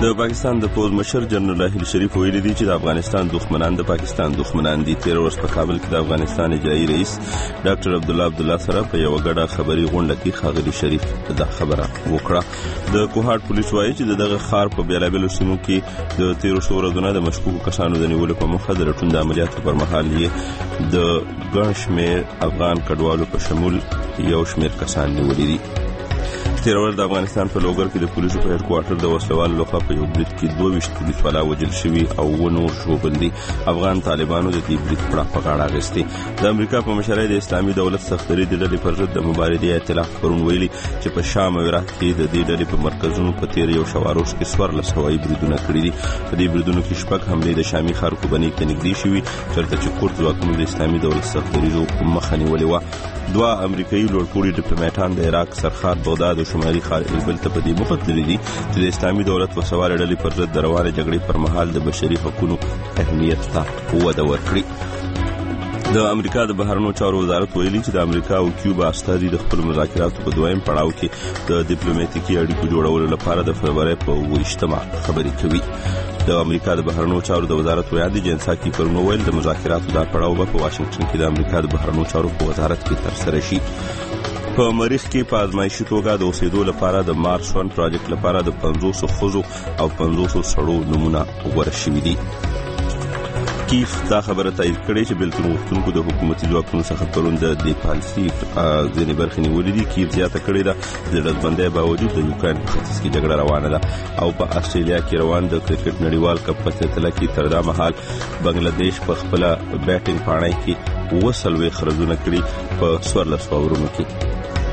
د پاکستان د پوز مشر جنرال راحیل شریف ویلي دی چې د افغانستان دښمنان د پاکستان دښمنان دي. 13 ورځ په کابل کې د افغانستان اجرایي رئیس ډاکټر عبدالله سره په یو غړه خبري غونډه کې ښاغلي شریف دا خبره وکړه. د کوهاټ پولیس وایي چې دغه ښار په بیلابیلو سیمو کې د 13 ورځې د مشکوکو کسانو د نیولو په موخه د رټون د عملیاتو پر مهال یې د ګڼ شمېر افغان کډوالو په شمول یو شمېر کسان نیولي دي. 13 ورځ د افغانستان په لوګر کې د پولیسو په هډ کوارټر د وسلوالو لخوا په یو برید کې 22 پولیس والا وژل شوي او نور ژوبل دي. افغان طالبانو د دې برید په غاړه اخیستې. د امریکا په مشرۍ د اسلامي دولت سختري د ډلې پر ضد د مبارزې ائتلاف پرون ویلي چې په شام او عراق کې د دې ډلې په مرکزونو په تیر یو شواروز کې 14 هوایي بریدونه کړي دي. په دې بریدونو کې شپږ حملې د شامي ښار کوبني کې نږدې شوي چېرته چې کورد ځواکونو د اسلامي دولت سختریزو مخه نیولې وه. 2 امریکایي لوړپوړي ډیپلوماټان د عراق سرحد بغداد او شمالي ښار اربیل ته په دې موخه تللي دي چې د اسلامي دولت وسوال ډلې پر ضد د روانې جګړې پر مهال د بشري حقوقو اهمیت ته وده ورکړي. د امریکا د بهرنیو چارو وزارت ویلي چې د امریکا او کیوبا استازي د خپل مذاکراتو په دویم پړاو کې د ډیپلوماټیکي اړیکو جوړولو لپاره د فبرवरी په 28 خبرې کوي. د امریکا د بهرنیو چارو د وزارت ویاندې جنساکي پرون ویل د مذاکراتو دا پړاو په واشنگټن کې د امریکا د بهرنیو چارو په وزارت کې ترسره شي. په مریخ کې په ازمایښتي توګه د اوسېدو لپاره د مارس 1 پروجیکټ لپاره د 500 ښځو او 500 سړو نمونه غوره شوي دي. کیف دا خبره تایید کړې چې بېلتون غوښتونکو د حکومتي ځواکونو څخه پرون د دې پالیسي ځینې برخې نیولې دي. کیف زیاته کړې ده چې د ډزبندۍ باوجود د یوکراین په ختیځ کې جګړه روانه ده او په استرالیا کې روان د کرکټ نړیوال کپ په سلسله کې تر دا مهال بنگلاديش په خپله بیټینګ پاڼۍ کې 40 خرجونه کړي په 14 اورونو کې.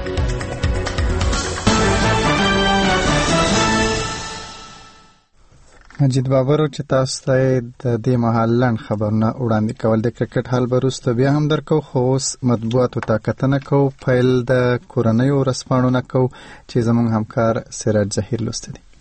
مجید بابر چې تاسو ته د دې مهال لنډ خبرونه وړاندې کول د کرکټ حال وروسته بیا هم درکو خو اوس مطبوعاتو ته کتنه کوو. پیل د کورنیو ورځپاڼو نه کوو چې زموږ همکار سراج ظهیر لوسته دي.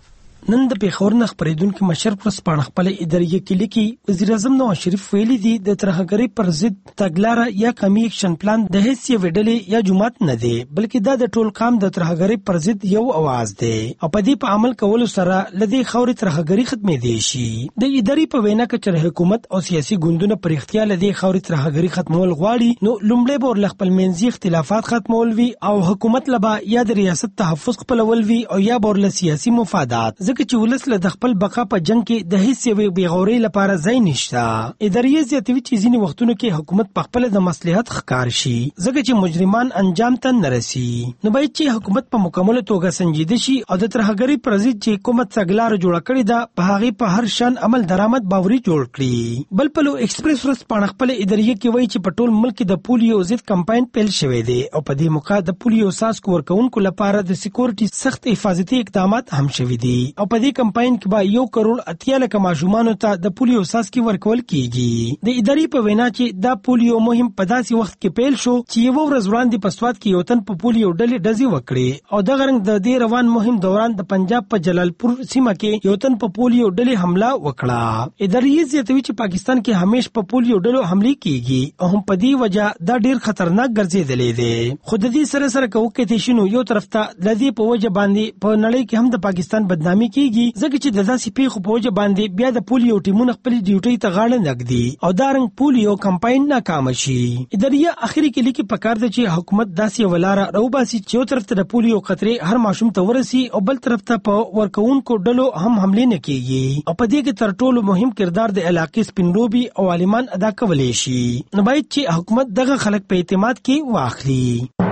نن د پیښور نه خبرېدونکو مشر ورځپاڼه خپل ادارې کې لیکي وزیر اعظم نواز شریف ویلي دي د ترهګرۍ پر ضد تګلاره یا قومي اکشن پلان د هیڅ یوې ډلې یا جماعت نه دی بلکې دا د ټول قام د ترهګرۍ پر ضد یو اواز دی او په دې په عمل کولو سره لدې خوري ترهګرۍ ختمېدای شي. د ادارې په وینا کې چې حکومت او سیاسي ګوندونه پر اختیار لدې خوري ترهګرۍ ختمول غواړي نو لومړی به ور خپل منځي اختلافات ختمول وي او حکومت لبا یا د ریاست تحفظ خپلول وي او یا به ور سیاسي مفادات ځکه چې ولس له خپل بقا په جنگ کې د هیڅ یوې بیغوري لپاره ځای نشته. ادارې زیاتوي چې ځینې وختونو کې حکومت په خپل د مصلحت ښکار شي ځکه چې مجرمان انجام ته نه رسي. نو باید چې حکومت په مکمل توګه سنجیده شي او د ترهګرۍ پر ضد چې کومه څګلاره جوړه کړې ده په هغه په هر شان عمل درآمد باوري جوړ کړي. بل په لو ایکسپریس ورځپاڼه خپل ادارې کې وایي چې په ټول ملک کې د پولیو ضد کمپاین پیل شوی دی او په دې موقع د پولیو ساسکو ورکوونکو لپاره د سکیورټي سخت حفاظتي اقدامات هم شوي دي او په دې کمپاین کې به 1 کروڑ 80 لک ماشومانو ته د پولیو ساسکي ورکول کیږي. د ادارې په وینا چې دا پولیو مهم په داسې وخت کې پیل شو چې یو ورځ وړاندې په سواد کې یو تن په پولیو ډلې ډزې وکړي او د غرنګ د دې روان مهم دوران د پنجاب په جلالپور سیمه کې یو تن په پولیو ډلې حمله وکړه. ادارې زیاتوي چې پاکستان کې همیش په پولیو ډلو حمله کیږي او هم په دې وجه دا ډیر خطرناک ګرځېدلې دی. خو د دې سره کوکې شنو یو طرف ته د دې په وجه باندې په نړۍ کې هم د پاکستان بدنامي کیږي ځکه چې د داسې پیښو په وجه باندې بیا د پولیو ټیمونه خپل ډیوټي ته غاړه نږدي او دا رنګ پولیو کمپاین ناکام شي. ادارې اخري کې لیکي پکار دی چې حکومت داسې ولاره راوباسي چې یو طرف ته د پولیو خطرې هر ماشوم ته ورسي او بل طرف ته په ورکوونکو ډلو هم حمله نه کیږي او په دې کې تر ټولو مهم کردار د علاقې سپینروبي او عالمان ادا کولای شي. نو باید چې حکومت دغه خلک په اعتماد کې واخلي.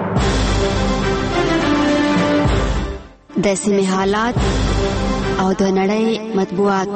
د سیمې حالات او د نړۍ مطبوعات.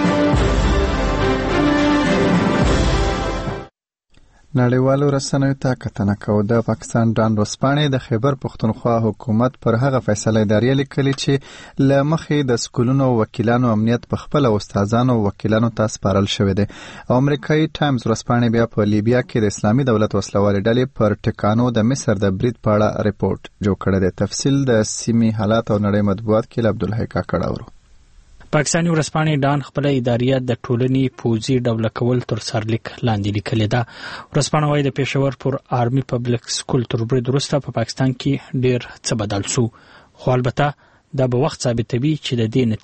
نړیوالو رسنیو ته کتنه کوو. د پاکستان ډان ورځپاڼې د خیبر پښتونخوا حکومت پر هغه فیصله اداري لیکلي چې له مخې د سکولونو وکیلانو امنیت په خپل استادانو وکیلانو ته سپارل شوی دی. او امریکایي ټایمز ورځپاڼې بیا په لیبیا کې د اسلامي دولت وسلوالې ډلې پر ټکانو د مصر د برید په اړه ریپورت جوړ کړی دی. تفصیل د سیمې حالات او نړۍ مطبوعات کې عبدالحی کاکړ. پاکستاني ورځپاڼې ډان خپل اداریه د ټولنې پوځي ډول کول تر سرلیک لاندې لیکلې ده. ورځپاڼه وايي د پېښور پر آرمي پبلک سکول تر برید وروسته په پاکستان کې ډېر څه بدل شو خو البته دا به وخت ثابتوي چې د دې نتیجې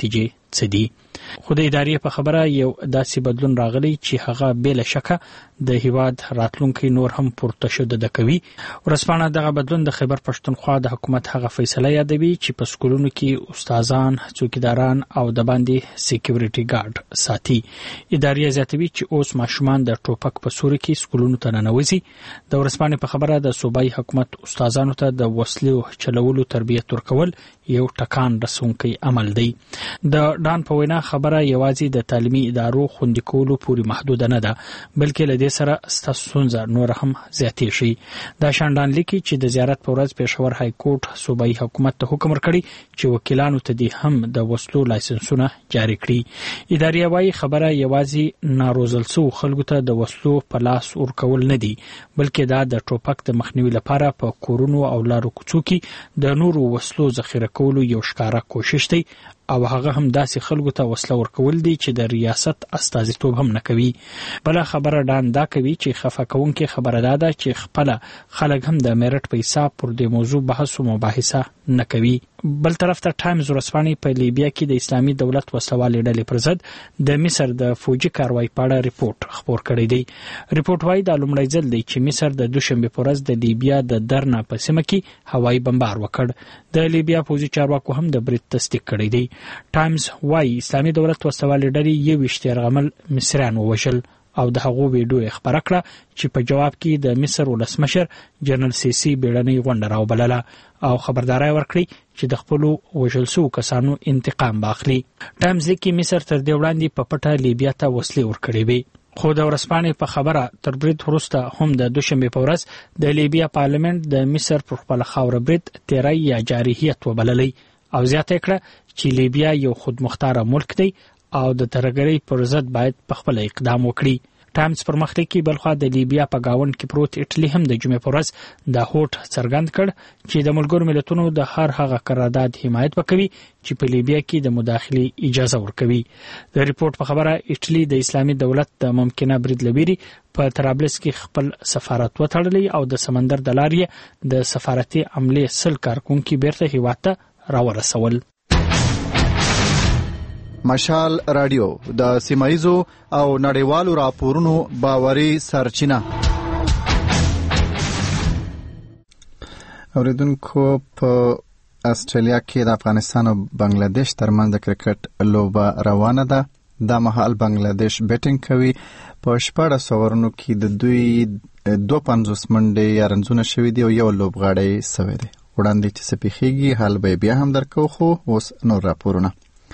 څه دي. خو د ادارې په خبره یو داسې بدلون راغلی چې هغه بې له شکه د هیواد راتلونکي نور هم پورته شدده کوي. ورځپاڼه دغه بدلون د خیبر پښتونخوا د حکومت هغه فیصله یادوي چې په سکولونو کې استادان، څوکیداران او د باندې سکیورټي ګارد ساتي. ادارې زیاتوي چې اوس ماشومان د ټوپک په سوري کې سکولونو ته ننوځي. د ورځپاڼې په خبره د صوبایي حکومت استادانو ته د وسلو چلولو تربیت ورکول یو ټکان رسونکی عمل دی. د ډان په وینا خبره یوازې د تعلیمي ادارو خوندي کولو پورې محدوده نه ده، بلکې له دې سره ستاسو ستونزه نور هم زیاتې شي. دا شاندان لیکي چې د زیارت په ورځ پېښور های کورټ صوبایي حکومت ته حکم ورکړی چې وکیلانو ته دې هم د وسلو لایسنسونه جاري کړي. ادارې وايي خبره یوازې ناروزل شوو خلکو ته د وسلو په لاس ورکول نه دي، بلکې دا د ټوپک د مخنیوي لپاره په کورونو او لارو کوڅو کې د نورو وسلو ذخیره کولو یو ښکاره کوشش دی، او هغه هم داسې خلکو ته وسله ورکول دي چې د ریاست استازیتوب هم نه کوي. بله خبره ډان دا کوي چې خفه کوونکې خبره دا ده چې خپله خلک هم د میرټ په حساب پر دې موضوع بحث و مباحثه نه کوي. بل طرف ته ټایمز ورځپاڼې په لیبیا کې د اسلامي دولت وسلوالې ډلې پر ضد د مصر د فوجي کاروای په اړه ریپورت خپور کړی دی. ریپورت وايي دا لومړی ځل دی چې مصر د دوشنبې په ورځ د لیبیا د درنا په سیمه کې هوایي بمبار وکړ. د لیبیا پوځي چارواکو هم د برید تصدیق کړی دی. ټایمز وايي اسلامي دولت وسلوالې ډلې 21 یرغمل مصریان ووژل او د هغو ویډیو خبره کړه چې په جواب کې د مصر ولسمشر جنرال سیسی بیړنۍ غونډه راوبلله او خبرداري ورکړي چې د خپلو وژل شوو کسانو انتقام واخلي. ټایمز لیکي مصر تر دې وړاندې په پټه لیبیا ته وسلې ورکړې وې. خو د ورځپاڼې په خبره تر برید وروسته هم د دوشنبې په ورځ د لیبیا پارلمنت د مصر پر خپله خاوره برید تیری یا جارحیت وبللی او زیاته کړه چې لیبیا یو خودمختاره ملک دی او د ترهګرۍ پر ضد باید په خپل اقدام وکړي. ټایمز پر مخ لیکي بلخوا د لیبیا په گاوند کې پروت ایټلی هم د جمعې په ورځ دا هوډ څرګند کړ چې د ملګرو ملتونو د هر هغه قرارداد حمایت وکوي چې په لیبیا کې د مداخلې اجازه ورکوي. د ریپورت په خبره ایټلی د اسلامي دولت د ممکنه برید لویری په طرابلس کې خپل سفارت وتړلی او د سمندر د لارې د سفارتي عملې 100 کارکونکي بیرته هیواد ته راورسول. مشال رادیو د سیمایزو او نړیوالو راپورونو باوري سرچینه. اوریدونکو په استرالیا کې د افغانستان او بنگلاديش ترمنځ د کرکټ لوبه روانه ده. دا مهال بنگلاديش بیټینګ کوي. په 14 اورونو کې د دوی 250 منډې یا رنزونه شوي دي او یو لوبغاړی سوی دی. وړاندې چې سپیخيږي حال به بیا هم درکو، خو اوس نور راپورونه.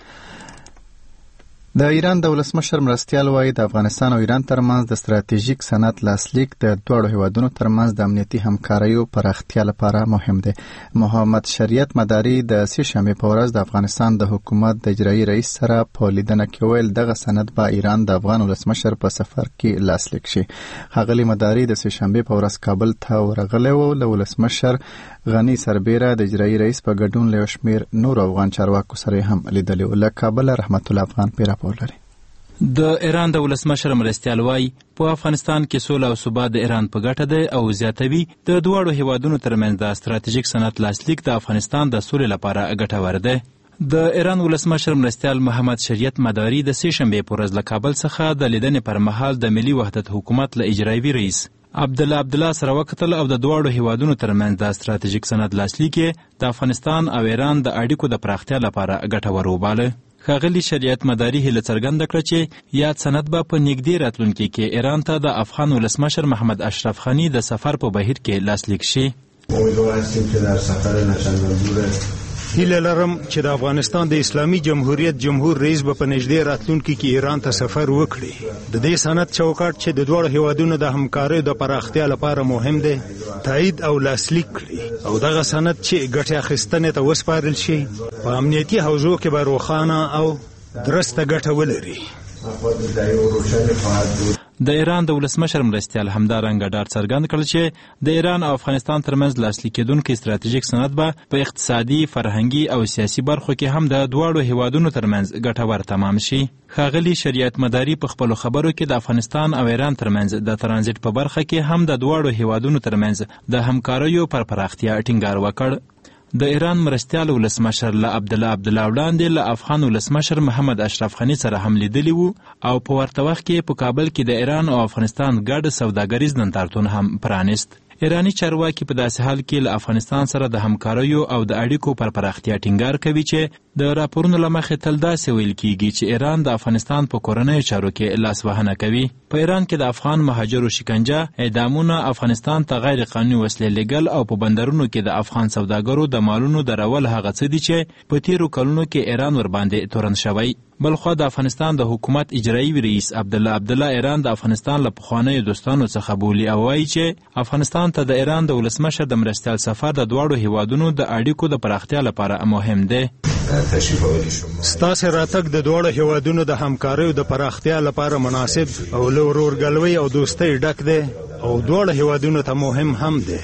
د ایران د ولسمشر مرستیال وايي د افغانستان او ایران ترمنځ د ستراتیژیک صنعت لاسلیک د دوړو هیوادونو ترمنځ د امنیتي همکاریو پراختیا لپاره مهم دی. محمد شریعت مداري د سې شنبې په ورځ د افغانستان د حکومت د اجرایي رئیس سره په لیدنه کې ویل دغه سند به ایران د افغان ولسمشر په سفر کې لاسلیک شي. ښاغلي مداري د سې شنبې په ورځ کابل ته ورغلی و. له ولسمشر غنی سربیره د اجرایي رئیس په ګډون له شمیر نور افغان چارواکو سره هم لیدلی و. له کابل رحمت الله افغان پیرا پولري. د ایران د ولسمشر مرستیال وايي په افغانستان کې سوله او ثبات د ایران په ګټه دی او زیاتوي د دوړو هیوادونو ترمنځ د ستراتیژیک صنعت لاسلیک د افغانستان د سولې لپاره ګټور دی. د ایران ولسمشر مرستیال محمد شریعت مداري د سې شنبې په ورځ له کابل څخه د لیدنې پر مهال د ملي وحدت حکومت له اجرایي رئیس عبدالله سره وکتل او د دوړو هیوادونو ترمنځ د ستراتیژیک صنعت لاسلیک د افغانستان او ایران د اړیکو د پراختیا لپاره ګټور وباله. ښاغلي شریعت مداري هیله څرګنده کړه چې یاد سند به په نږدې راتلونکي کې ایران ته د افغان ولسمشر محمد اشرف غني د سفر په بهیر کې لاسلیک شي. امیدوار هستیم که در سفر نچندان دور هیله لرم چې د افغانستان د اسلامي جمهوریت جمهور رئیس به په نږدې راتلونکي کې ایران ته سفر وکړي. د دې سند چوکاټ چې د دوړو هیوادونو د همکارۍ د پراختیا لپاره مهم دی تایید او لاسلیک کړي او دغه سند چې ګټې اخیستنې ته وسپارل شي په امنیتي حوزو کې به روښانه او درسته ګټه ولري. د ایران د ولسمشر مرستیال همدارنګه ډاډ څرګند کړ چې د ایران او افغانستان ترمنځ لاسلیک کېدونکي ستراتیژیک صنعت به په اقتصادي، فرهنګي او سیاسي برخو کې هم د دواړو هیوادونو ترمنځ ګټور تمام شي. ښاغلي شریعت مداري په خپلو خبرو کې د افغانستان او ایران ترمنځ د ترانزیت په برخه کې هم د دواړو هیوادونو ترمنځ د همکاریو پر پراختیا ټینګار وکړ. د ایران مرستیال ولسمشر له عبدالله وړاندې له افغان ولسمشر محمد اشرف غني سره هم لیدلی وو او په ورته وخت کې په کابل کې د ایران او افغانستان ګډ سوداګریز نندارتون هم پرانیست. ایرانی چارواکي په داسې حال کې له افغانستان سره د همکاریو او د اړیکو پر پراختیا ټینګار کوي چې د راپورونو له مخې تل داسې ویل کیږي چې ایران د افغانستان په کورنیو چارو کې لاسوهنه کوي. په ایران کې د افغان مهاجرو شکنجه، اعدامونه، افغانستان ته غیر قانوني وسلې لیږل او په بندرونو کې د افغان سوداګرو د مالونو درول هغه څه دي چې په تیرو کلونو کې ایران ورباندې تورن شوی. بلخوا د افغانستان د حکومت اجرایي رئیس عبدالله ایران د افغانستان له پخوانیو دوستانو څخه بولي او وایي چې افغانستان ته د ایران د ولسمشر د مرستیال سفر د دواړو هیوادونو د اړیکو د پراختیا لپاره مهم دی. ستاسې راتګ د دواړو هیوادونو د همکاریو د پراختیا لپاره مناسب او له ورورګلوۍ او دوستۍ ډک دی او دواړو هیوادونو ته مهم هم دی.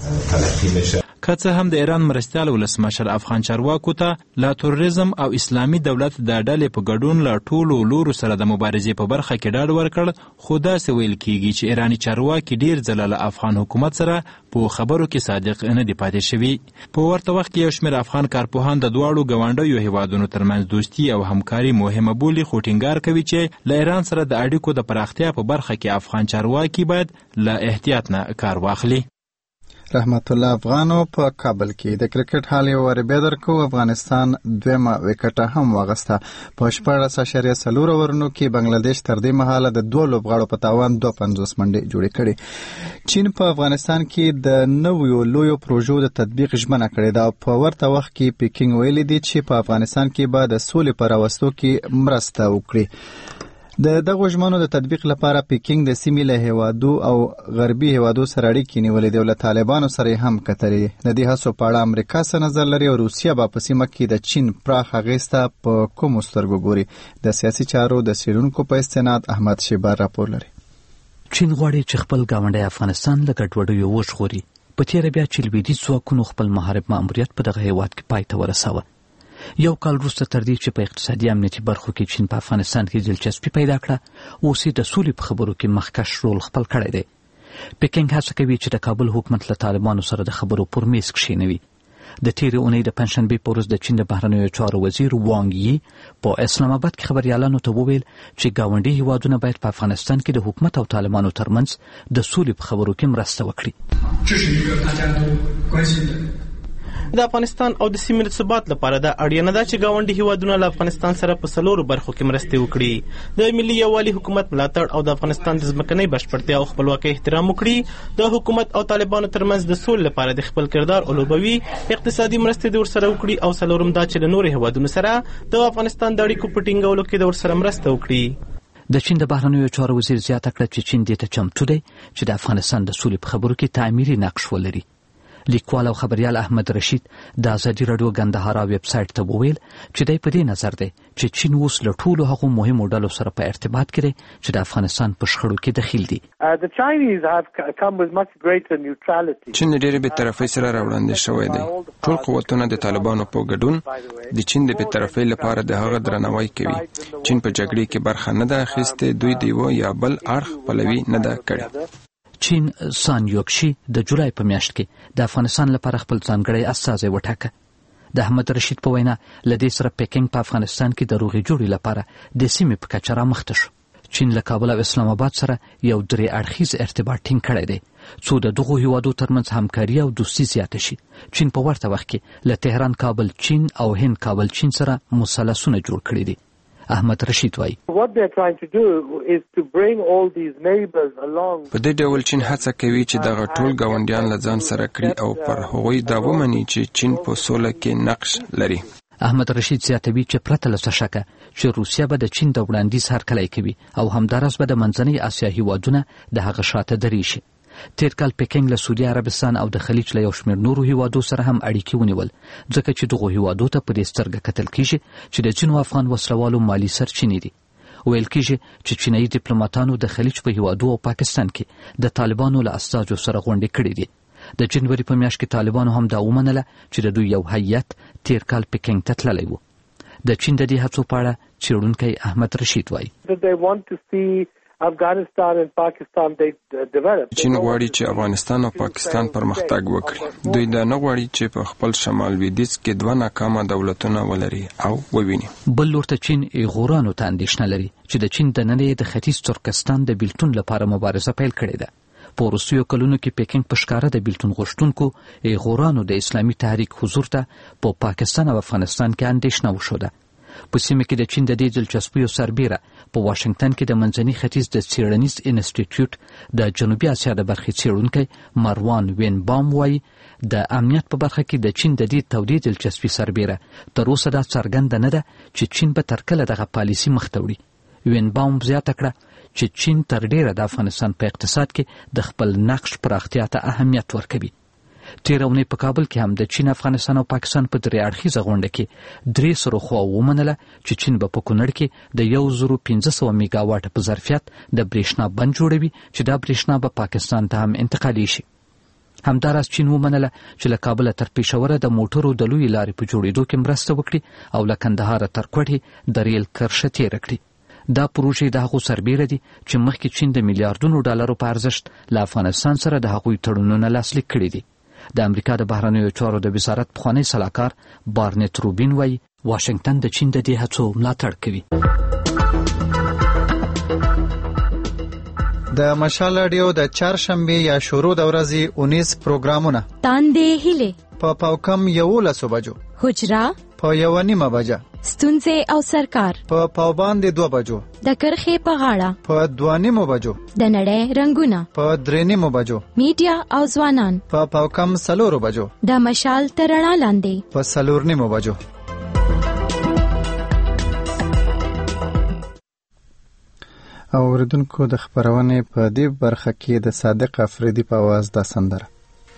که څه هم د ایران مرستیال ولسمشر افغان چارواکو ته له تروریزم او اسلامي دولت د ډلې په ګډون له ټولو لورو سره د مبارزې په برخه کې ډاډ ورکړ، خو داسې ویل کیږي چې ایرانی چارواکي ډیر ځله له افغان حکومت سره په خبرو کې صادق نه دي پاتې شوي. په ورته وخت کې یو شمېر افغان کارپوهان د دواړو ګاونډیو هیوادونو ترمنځ دوستي او همکاري مهمه بولي، خو ټینګار کوي چې له ایران سره د اړیکو د پراختیا په برخه کې افغان چارواکي باید له احتیاط نه کار واخلي. رحمت الله افغانو په کابل کې د کرکټ حال یو وار بیا درکو. افغانستان دویمه وکټه هم واغسته. په 14.4 اورونو کې بنگلاديش تر دې مهاله د دوه لوبغاړو په تاوان 52 منډې جوړې کړې. چین په افغانستان کې د نویو لویو پروژو د تطبیق ژمنه کړې ده. په ورته وخت کې پیکینګ ویلي دی چې په افغانستان کې به د سولې پر راوستو کې مرسته وکړي. د دغه ژمنو د تطبیق لپاره پیکینګ د سیمې له هیوادو او غربي هیوادو سره اړیکې نیولې دي او له طالبانو سره هم کتري. د دې هڅو په اړه امریکا څه نظر لري او روسیا به په سیمه کې د چین پراخ اغېز ته په کومو سترګو ګوري؟ د سیاسي چارو د څېړونکو په استناد احمد شیبار راپور لري. چین غواړي چې خپل ګاونډی افغانستان له ګډوډیو وژغوري. په تېره بیا چې لویدیځ ځواکونو خپل محارب ماموریت په دغه هیواد کې پای ته ورساوه. یو کال وروسته تر دې چې په اقتصادي امنیتي برخو کې چین په افغانستان کې دلچسپي پیدا کړه، اوس یې د سولې په خبرو کې مخکښ رول خپل کړی دی. پیکینګ هڅه کوي چې د کابل حکومت له طالبانو سره د خبرو پر میز کښېنوي. د تېرې اونۍ د پنجشنبې په ورځ د چین د بهرنیو چارو وزیر وانګ یي په اسلام آباد کې خبریالانو ته وویل چې ګاونډي هیوادونه باید په افغانستان کې د حکومت او طالبانو ترمنځ د سولې په خبرو کې مرسته وکړي. د افغانستان او د سیمې د ثبات لپاره دا اړینه ده چې ګاونډي هیوادونه له افغانستان سره په څلورو برخو کې مرستې وکړي. د ملي یووالي حکومت ملاتړ او د افغانستان د ځمکنۍ بشپړتیا او خپلواکۍ احترام وکړي. د حکومت او طالبانو ترمنځ د سولې لپاره د خپل کردار ولوبوي. اقتصادي مرستې د ورسره وکړي او څلورم دا چې له نورو هیوادونو سره د افغانستان د اړیکو په ټینګولو کې د ورسره مرسته وکړي. د چین د بهرنیو چارو وزیر زیاته کړه چې چین دې ته چمتو دی چې د افغانستان د سولې په خبرو کې تعمیري نقش ولري. لیکوال او خبریال احمد رشید د ازادي راډیو ګندهارا ویب سایټ ته وویل چې دی په دې نظر دی چې چین اوس له ټولو هغو مهمو ډلو سره په ارتباط کې دی چې د افغانستان په شخړو کې دخیل دي. چین د ډېرې بېطرفۍ سره راوړاندې شوی دی. ټول قوتونه د طالبانو په ګډون د چین د بېطرفۍ لپاره د هغه درناوی کوي. چین په جګړې کې برخه نه ده اخیستې، دوی د یوه یا بل اړخ پلوي نه ده کړې. چین سان یوکشي د جولای په میاشت کې د افغانستان لپاره خپل ځانګړی استازی وټاکه. د احمد رشید په وینا له دې سره پیکینګ په افغانستان کې د روغې جوړې لپاره د سیمې په کچه رامخته شو. چین له کابل او اسلام آباد سره یو درې اړخیز ارتباط ټینګ کړی دی څو د دغو هیوادو ترمنځ همکاري او دوستي زیاته شي. چین په ورته وخت کې له تهران کابل چین او هند کابل چین سره مثلثونه جوړ کړي دي. احمد رشید وایي په دې ډول چین هڅه کوي چې دغه ټول ګاونډیان له ځان سره کړي او پر هغوی دا ومني چې چین په سوله کې نقش لري. احمد رشید زیاتوي چې پرته له څه شکه چې روسیا به د چین د وړاندیز هرکلی کوي او همداراز به د منځنۍ اسیا هیوادونه د هغه شاته درې شي. تیر کال پیکینګ له سعودي عربستان او د خلیج له یو شمېر نورو هیوادو سره هم اړیکې ونیول ځکه چې دغو هیوادو ته په دې سترګه کتل کیږي چې د ځینو افغان وسلوالو مالي سرچینې دي. ویل کیږي چې چینایي ډیپلوماټانو د خلیج په هیوادو او پاکستان کې د طالبانو له استازو سره غونډې کړې دي. د جنوري په میاشت کې طالبانو هم دا ومنله چې د دوی یو هیئت تیر کال پیکینګ ته تللی و. د چین د دې هڅو په اړه څېړونکی احمد رشید وایي Afghanistan and Pakistan they develop. چین غواړي چې افغانستان او پاکستان پرمختګ وکړي. دوی دا نه غواړي چې په خپل شمال لویدیځ کې دوه ناکامه دولتونه ولري او وویني. بل لورته چین ایغورانو ته اندېښنه لري چې د چین د نننۍ د ختیځ ترکستان د بیلتون لپاره مبارزه پیل کړې ده. په وروستیو کلونو کې پیکینګ په ښکاره د بیلتون غوښتونکو ایغورانو د اسلامي تحریک حضور ته په پاکستان او افغانستان کې اندېښنه وښوده. په سیمه کې د چین د دې دلچسپیو سربیره په واشنگټن کې د منځني ختیځ د څېړنیز انسټیټیوټ د جنوبي اسیا د برخې څېړونکی مروان وینبام وایي د امنیت په برخه کې د چین د دې تودې دلچسپي سربیره تر اوسه دا څرګنده نه ده چې چین به تر کله دغه پالیسي مخته وړي. وینبام زیاته کړه چې چین تر ډیره د افغانستان په اقتصاد کې د خپل نقش پراختیا ته اهمیت ورکوي. تېره اونۍ په کابل کې هم د چین، افغانستان او پاکستان په درې اړخیزه غونډه کې درې سرو خواوو ومنله چې چین به په کونړ کې د 1500 میګا واټه په ظرفیت د برېښنا بند جوړوي چې دا برېښنا به پاکستان ته هم انتقالي شي. همداراز چین ومنله چې له کابله تر پېښوره د موټرو د لویې لارې په جوړېدو کې مرسته وکړي او له کندهاره تر کوټې د ریل کرښه تېره کړي. دا پروژې د هغو سربیره دي چې مخکې چین د میلیارډونو ډالرو په ارزښت له افغانستان سره د هغوی تړونونه لاسلیک کړي دي. د امریکا د بهرنیو چارو د وزارت پخوانی سلاکار بارنټ روبین وایي واشنگټن د چین د دې هڅو ملاتړ کوي. د مشال رادیو د چهارشنبه یا شروع د ورځې 19 پروګرامونه تاندې هیله په پاوکم 11 بجو، حجرا په 1:30 بجه، ستونزې او سرکار په پاوباندې 2 بجو، د کرخې په غاړه په 2:30 بجو، د نړۍ رنگونه په 3:30 بجو، میډیا او ځوانان په پاوکم 4 بجو، د مشال تر رڼا لاندې په 4:30 بجو. او اوریدونکو د خبرونې په دې برخه کې د صادق افریدي په आवाज د سندره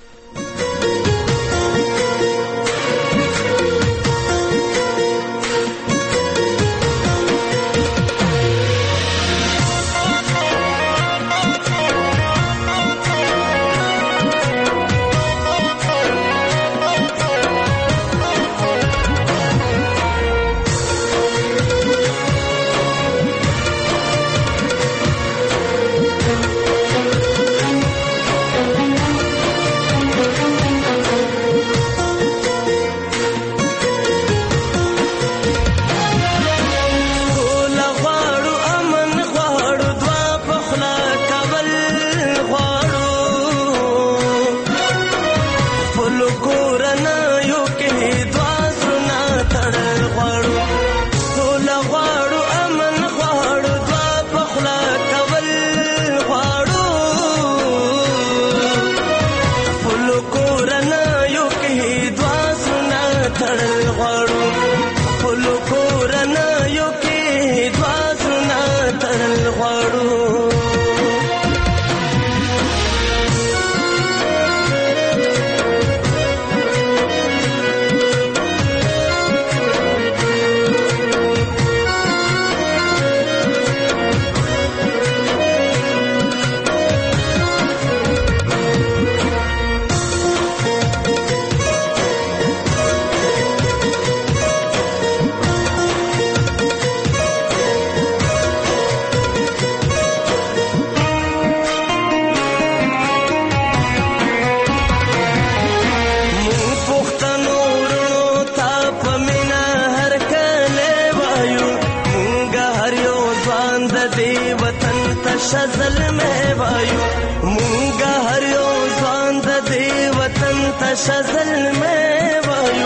شزل میں وایو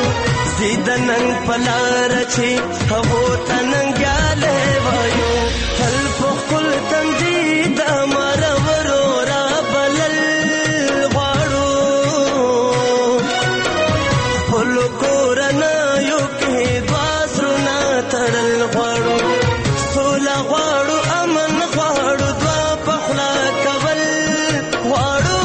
زیدنن پلار چی هو تننګاله وایو تل پخل تندید امر ورورا بلل غواړو فل کورنا یو کې دواسرنا تړل غواړو سولا غواړو امن غواړو دوا پخلا کول غواړو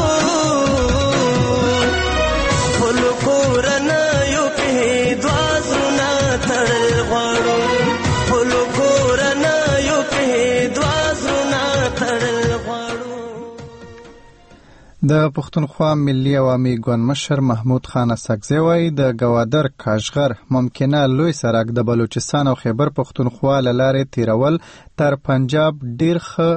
د پښتونخوا ملي عوامي ګوند مشر محمود خان اسحقزی وایي د ګوادر کاشغر ممکنه لوی سړک د بلوچستان او خیبر پښتونخوا له لارې تیرول تر پنجاب ډیر ښه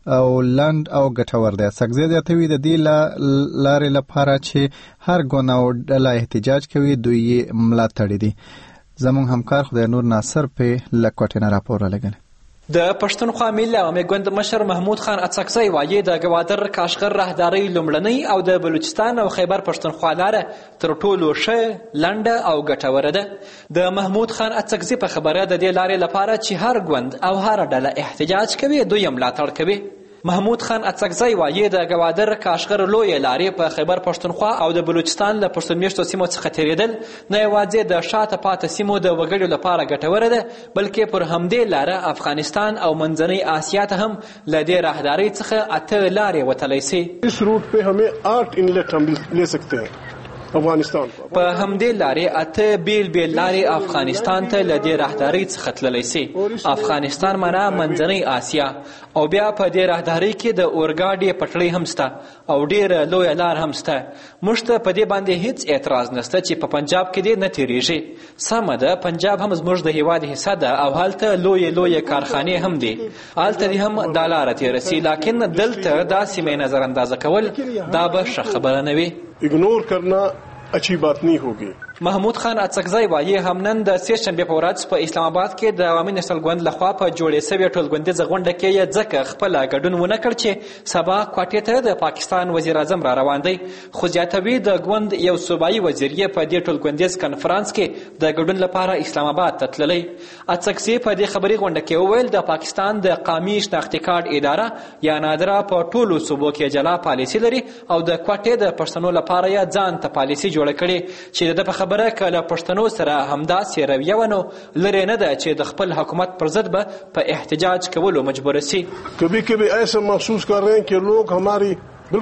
او لند او ګټور دی. سکزي زیاتوي د دې لارې لپاره چې هر ګوند او ډله احتجاج کوي دوی یې ملاتړي دي. زموږ همکار خدای نور ناصر په لکوټینه راپور لګل. د پښتونخوا ملي عوامي ګوند مشر محمود خان اڅکزی وایي د ګوادر کاشغر راهداري لومړنۍ او د بلوچستان او خیبر پښتونخوا لاره تر ټولو ښه لنډه او ګټوره ده. د محمود خان اڅکزی په خبره د دې لارې لپاره چې هر ګوند او هر ډله احتجاج کوي دوی ملاتړ کوي. محمود خان اڅکزی وایي د ګوادر کاشغر لویې لارې په خیبر پښتونخوا او د بلوچستان له پښتون میشتو سیمو څخه تېرېدل نه یوازې د شاته پاته سیمو د وګړو لپاره ګټوره ده بلکې پر همدې لاره افغانستان او منځنۍ آسیا ته هم له دې راهدارۍ څخه 8 لارې وتلی سي. اس روٹ پہ ہمیں 8 انلیٹ ہم لے سکتے ہیں افغانستان په همدې لارې 8 بیل لارې افغانستان ته له دې راهدارۍ څخه تللی سي. افغانستان معنا منځنۍ آسیا او بیا په دې راهدارۍ کې د اورګاډي پټلۍ هم شته او ډېره لویه لار هم شته. موږ ته په دې باندې هیڅ اعتراض نشته چې په پنجاب کې دې نه تېرېږي. سمه ده، پنجاب هم زموږ د هیواد حصه ده او هلته لویې کارخانې هم دي، هلته دې هم دا لاره تېره سي. لکن دلته دا سیمې نظر اندازه کول دا به ښه خبره نه وي. اگنور کرنا اچھی بات نہیں ہوگی. محمود خان اڅکزی وایي هم نن د سې شنبې په ورځ په اسلام آباد کې د عوامي نسل ګوند لخوا په جوړې سوې ټولګوندیزه غونډه کې یې ځکه خپله ګډون ونه کړ چې سبا کوټې ته د پاکستان وزیر اعظم را روان دی. خو زیاتوي د ګوند یو صوبایي وزیر یې په دې ټولګوندیز کنفرانس کې د ګډون لپاره اسلام آباد ته تللی. اڅکزي په دې خبري غونډه کې وویل د پاکستان د قومي شناختي کارت اداره یا نادره په ټولو صوبو کې جلا پالیسي لري او د کوټې د پښتنو لپاره یې ځان ته پالیسي جوړه کړې چې د خبره کله پښتنو سره همداسې رویه ونه لرې نه ده چې د خپل حکومت پر ضد به په احتجاج کولو مجبور سي. کبھی کبھی ایسا محسوس کر رہے ہیں کہ لوگ ہماری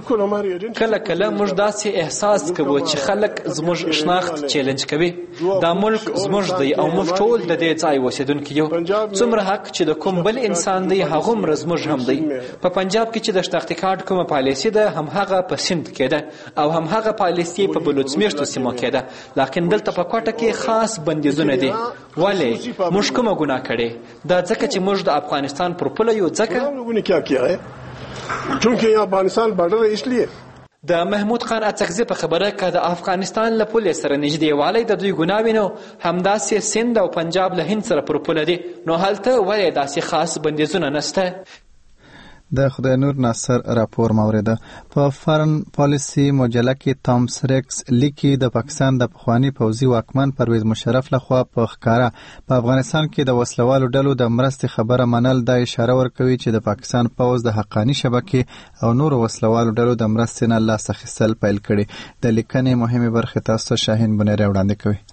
کله کله موږ داسې احساس کوو چې خلک زموږ شناخت چیلنج کوي. دا ملک زموږ دی او موږ ټول د دې ځای اوسېدونکي یو. څومره حق چې د کوم بل انسان دی هغومره زموږ هم دی. په پنجاب کې چې د شناختي کارت کومه پالیسي ده همهغه په سند کې ده او همهغه پالیسي په بلوچ میشتو سیمو کې ده. لکن دلته په کوټه کې خاص بندیزونه دي. ولې موږ کومه ګناه کړې؟ دا ځکه چې موږ د افغانستان پر پوله یو. ځکه چونکه یې افغانستان بارډر اس لیے د محمود خان اڅکزي په خبره که د افغانستان له پولې سره نږدې والی د دوی ګناه وي نو همداسې سند او پنجاب له هند سره پر پوله دي نو هلته ولې داسې خاص بندیزونه نشته. د خدای نور ناصر راپور موریده. په فارن پالیسی مجله کې تامس ریکس لیکي د پاکستان د پخوانی پوځي واکمن پرویز مشرف لخوا په ښکارا په افغانستان کې د وسلوالو ډلو د مرستې خبره منل د اشاره ورکوي چې د پاکستان پوځ د حقانی شبکې او نور وسلوالو ډلو د مرستې نه لاس اخیستل پیل کړي. د لیکنې مهمه برخه تاسو شاهین بنيري وړاندې کوي.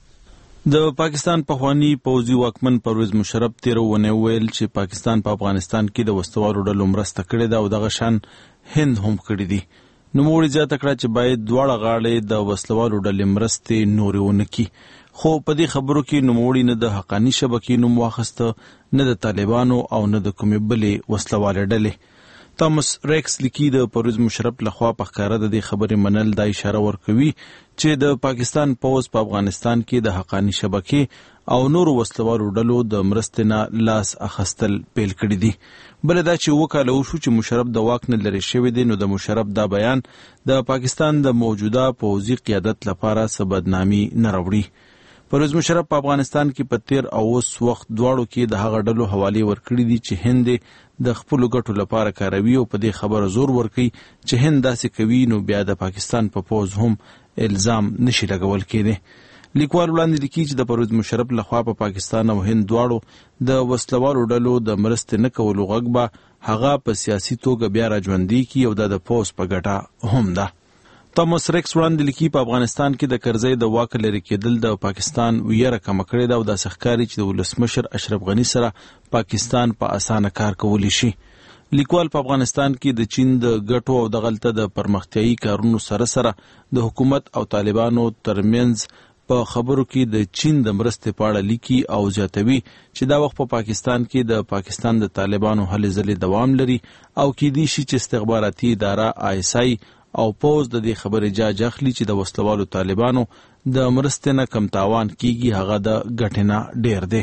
د پاکستان پخوانی پوځي واکمن پرویز مشرف تیر ونه ویل چې پاکستان په افغانستان کې د وسلوالو ډلو مرسته کړې ده او دغه شان هند هم کړې دي. نوموړي زیاته کړه چې باید دواړه غاړې د وسلوالو ډلې مرستې نورې ونه کړي. خو په دې خبرو کې نوموړي نه د حقانی شبکې نوم واخیسته نه د طالبانو او نه د کومې بلې وسلوالې ډلې. تامس ریکس لیکي د پرویز مشرف لخوا په ښکاره د دې خبرې منل دا اشاره ورکوي چې د پاکستان پوځ په افغانستان کې د حقانی شبکې او نورو وسلوالو ډلو د مرستې نه لاس اخیستل پیل کړي دي. بله دا چې 2 کاله وشو چې مشرف د واک نه لرې شوی دی نو د مشرف دا بیان د پاکستان د موجوده پوځي قیادت لپاره څه بدنامي نه راوړي. پرویز مشرف په افغانستان کې په تیر او اوس وخت دواړو کې د هغه ډلو حوالې ورکړي دي چې هند د خپلو ګټو لپاره کاروي او په دې خبره زور ورکوي چې هند داسې کوي نو بیا د پاکستان په پوځ هم الزام نشي لګول کېدی. لیکوال وړاندې لیکي چې د پرویز مشرف لخوا په پاکستان او هند دواړو د وسلوالو ډلو د مرستې نه کولو غږ به هغه په سیاسي توګه بیا راژوندي کړي او د پوځ په ګټه هم ده. تامس ریکس وړاندې لیکي په افغانستان کې د کرزي د واک لرې کېدل د پاکستان ویره کمه کړې ده او داسې ښکاري چې د ولسمشر اشرف غني سره پاکستان په اسانه کار کولی شي. لیکوال په افغانستان کې د چین د ګټو او دغلته د پرمختیایي کارونو سره سره د حکومت او طالبانو ترمنځ په خبرو کې د چین د مرستې په اړه لیکي او زیاتوي چې دا وخت په پاکستان کې د پاکستان د طالبانو هلې ځلې دوام لري او کېدای شي چې استخباراتي اداره ISI او پوز د دې خبرې جاج اخلي چې د وسلوالو طالبانو د مرستې نه کم تاوان کیږي هغه د ګټې نه ډیر دی.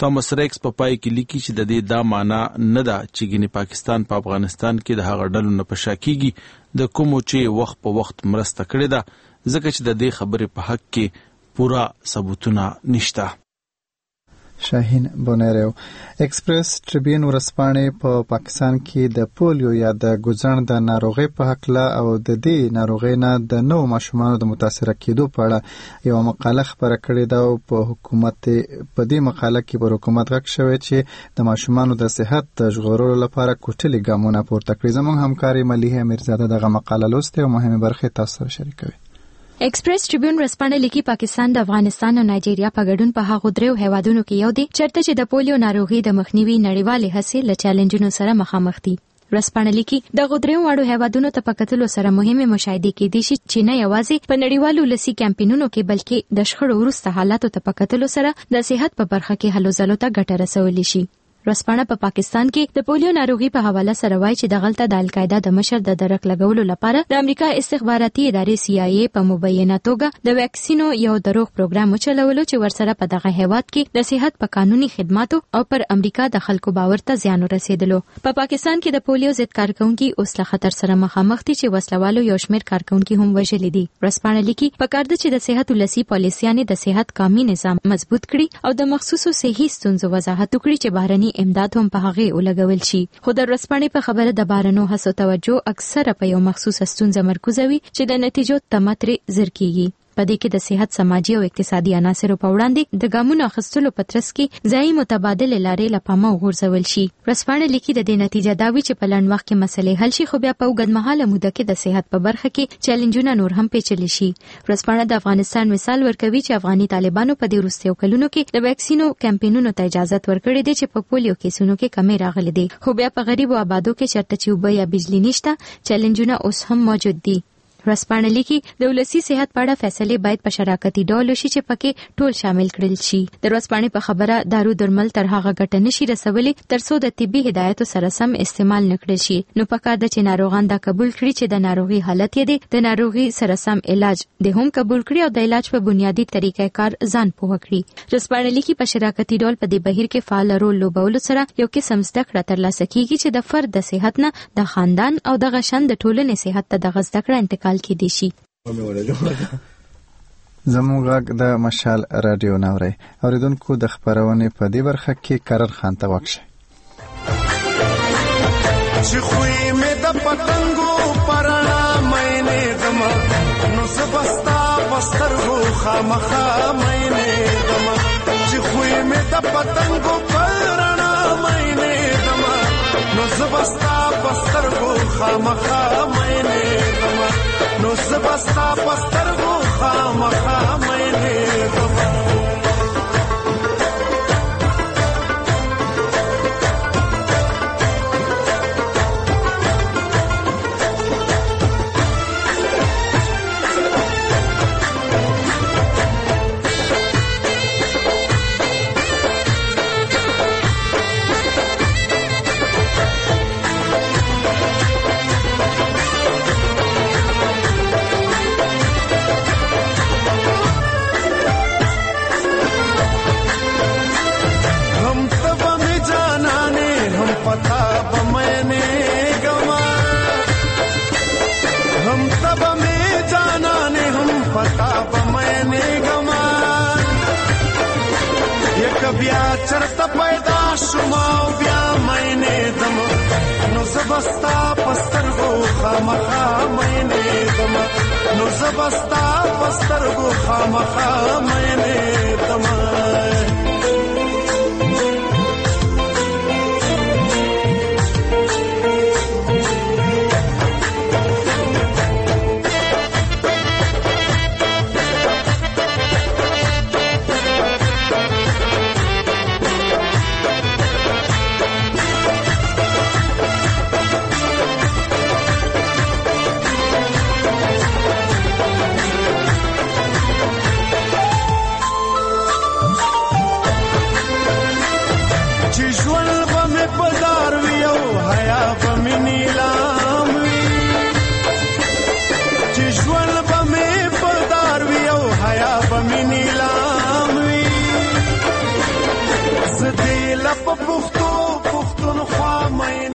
توماس ریکس په پای کې لیکي چې د دې دا معنا نه ده چې ګینه پاکستان په افغانستان کې د هغه ډلو نه په شا کیږي د کومو چې وخت په وخت مرسته کړې ده، ځکه چې د دې خبرې په حق کې پورا ثبوتونه نشته. شاهین بونیرو. ایکسپریس ټریبیون ورځپاڼې په پاکستان کې د پولیو یا د ګوزن د ناروغي په حق لا او د دې ناروغي نه د نو ماشومانو د متاثر کېدو په اړه یو مقاله خبره کړې ده او په حکومت په دې مقاله کې پر حکومت غږ شوی چې د ماشومانو د صحت د ژغورلو لپاره کوټلي ګامونه پورته کړي. زموږ همکاري مليحه امیرزاده دغه مقاله لوسته او مهمه برخه تاسو سره شریکوي. ایکسپریس ټریبیون ورځپاڼه لیکي پاکستان د افغانستان او نایجیریا په ګډون په هغو دریو هیوادونو کې یو دی چېرته چې د پولیو ناروغي د مخنیوي نړیوالې هڅې له چیلنجونو سره مخامخ دي. ورځپاڼه لیکي د غدریو واړو هیوادونو ته په کتلو سره مهمه مشاهده کېدې چې نه یوازې په نړیوالو لسی کمپاینونو کې بلکې د شخړو وروسته حالاتو ته په کتلو سره د صحت په برخه کې هلو ځلو ته ګټه رسولی شي. ورځپاڼه په پاکستان کې د پولیو ناروغي په حواله سره وایي چې د غلطه د القاعده د مشر د درک لګولو لپاره د امریکا استخباراتي ادارې CIA په مبینه توګه د ویکسینو یو دروغ پروګرام چلولو چې ورسره په دغه هیواد کې د صحت په قانوني خدماتو او پر امریکا د خلکو باور ته زیان ورسېدلو. په پاکستان کې د پولیو ضد کارکونکي اوس له خطر سره مخامخ دي چې وسلوالو یو شمېر کارکونکي هم وژلي دي. ورځپاڼه لیکي پکار ده چې د صحت ولسی پالیسیانې د صحت قومي نظام مضبوط کړي او د مخصوصو صحي ستونزو وضاحت وکړي چې بهرني امداد هم په هغه ولګول شي. خو د ورځپاڼې په خبره د بهرنو هڅو توجه اکثره په یو مخصوص ستونزه مرکوزوي چې د نتیجو تمتري زر کیږي. په دې کې د صحت سماجی او اقتصادي عناصرو په وړاندې د ګامونو اخیستلو په ترڅ کې ځای متبادل لارې لپاره وغورځول شي. ورځپاڼه لیکي د دې نتیجه دا وي چې په لنډ وخت کې مسلې حل شي خو بیا په اوږدمهاله موده کې د صحت په برخه کې چیلنجونه نور هم پیچلي شي. ورځپاڼه د افغانستان مثال ورکوي چې افغاني طالبانو په دې وروستیو کلونو کې د ویکسینو کمپاینونو ته اجازه ورکړې ده چې په پولیو کیسونو کې کمی راغلي دي خو بیا په غریب او آبادو کې چرته چې اوبه یا بجلی نشته چیلنجونه اوس هم موجود دي. ورځپاڼه لیکي د ولسی صحت په اړه فیصله باید په شراکتي ډول وشي چې پکې ټول شامل کړل شي. د ورځپاڼې په خبره دارو درمل تر هغه ګټه نشي رسولي ترڅو د طبي هدایتو سره سم استعمال نکړل شي. نو پکار ده چې ناروغان دا قبول کړي چې د ناروغي حالت یې دی د ناروغي سره سم علاج د هم قبول کړي او د علاج په بنیادی طریقې کار ځان پوه کړي. ورځپاڼه لیکي په شراکتي ډول په دې بهیر کې فعال رول لوبولو سره یو قسم زده کړه ترلاسه کیږي چې د فرد د صحت نه د خاندان او د غشن د ټولنې صحت ته د زده کړه انتقال کیدی شي. زموږ غږ د مشال رادیو ناوري اوریدونکو د خبرونه په دې برخه کې قرار خان ته وکړي چې خوې مې د پتنګو پرانا مینه دما نو سبستا پسترغو خامخا مینه دما چې خوې مې د پتنګو پرانا مینه دما نو سبستا پسترغو خامخا مینه دما نو سبستا پسترغو خامخا مینه دما بیا چرته پیدا شوما بیا مینه دم نو زبستا پسترغو خامخا مینه دم نو زبستا پسترغو خامخا مینه دم په پوښ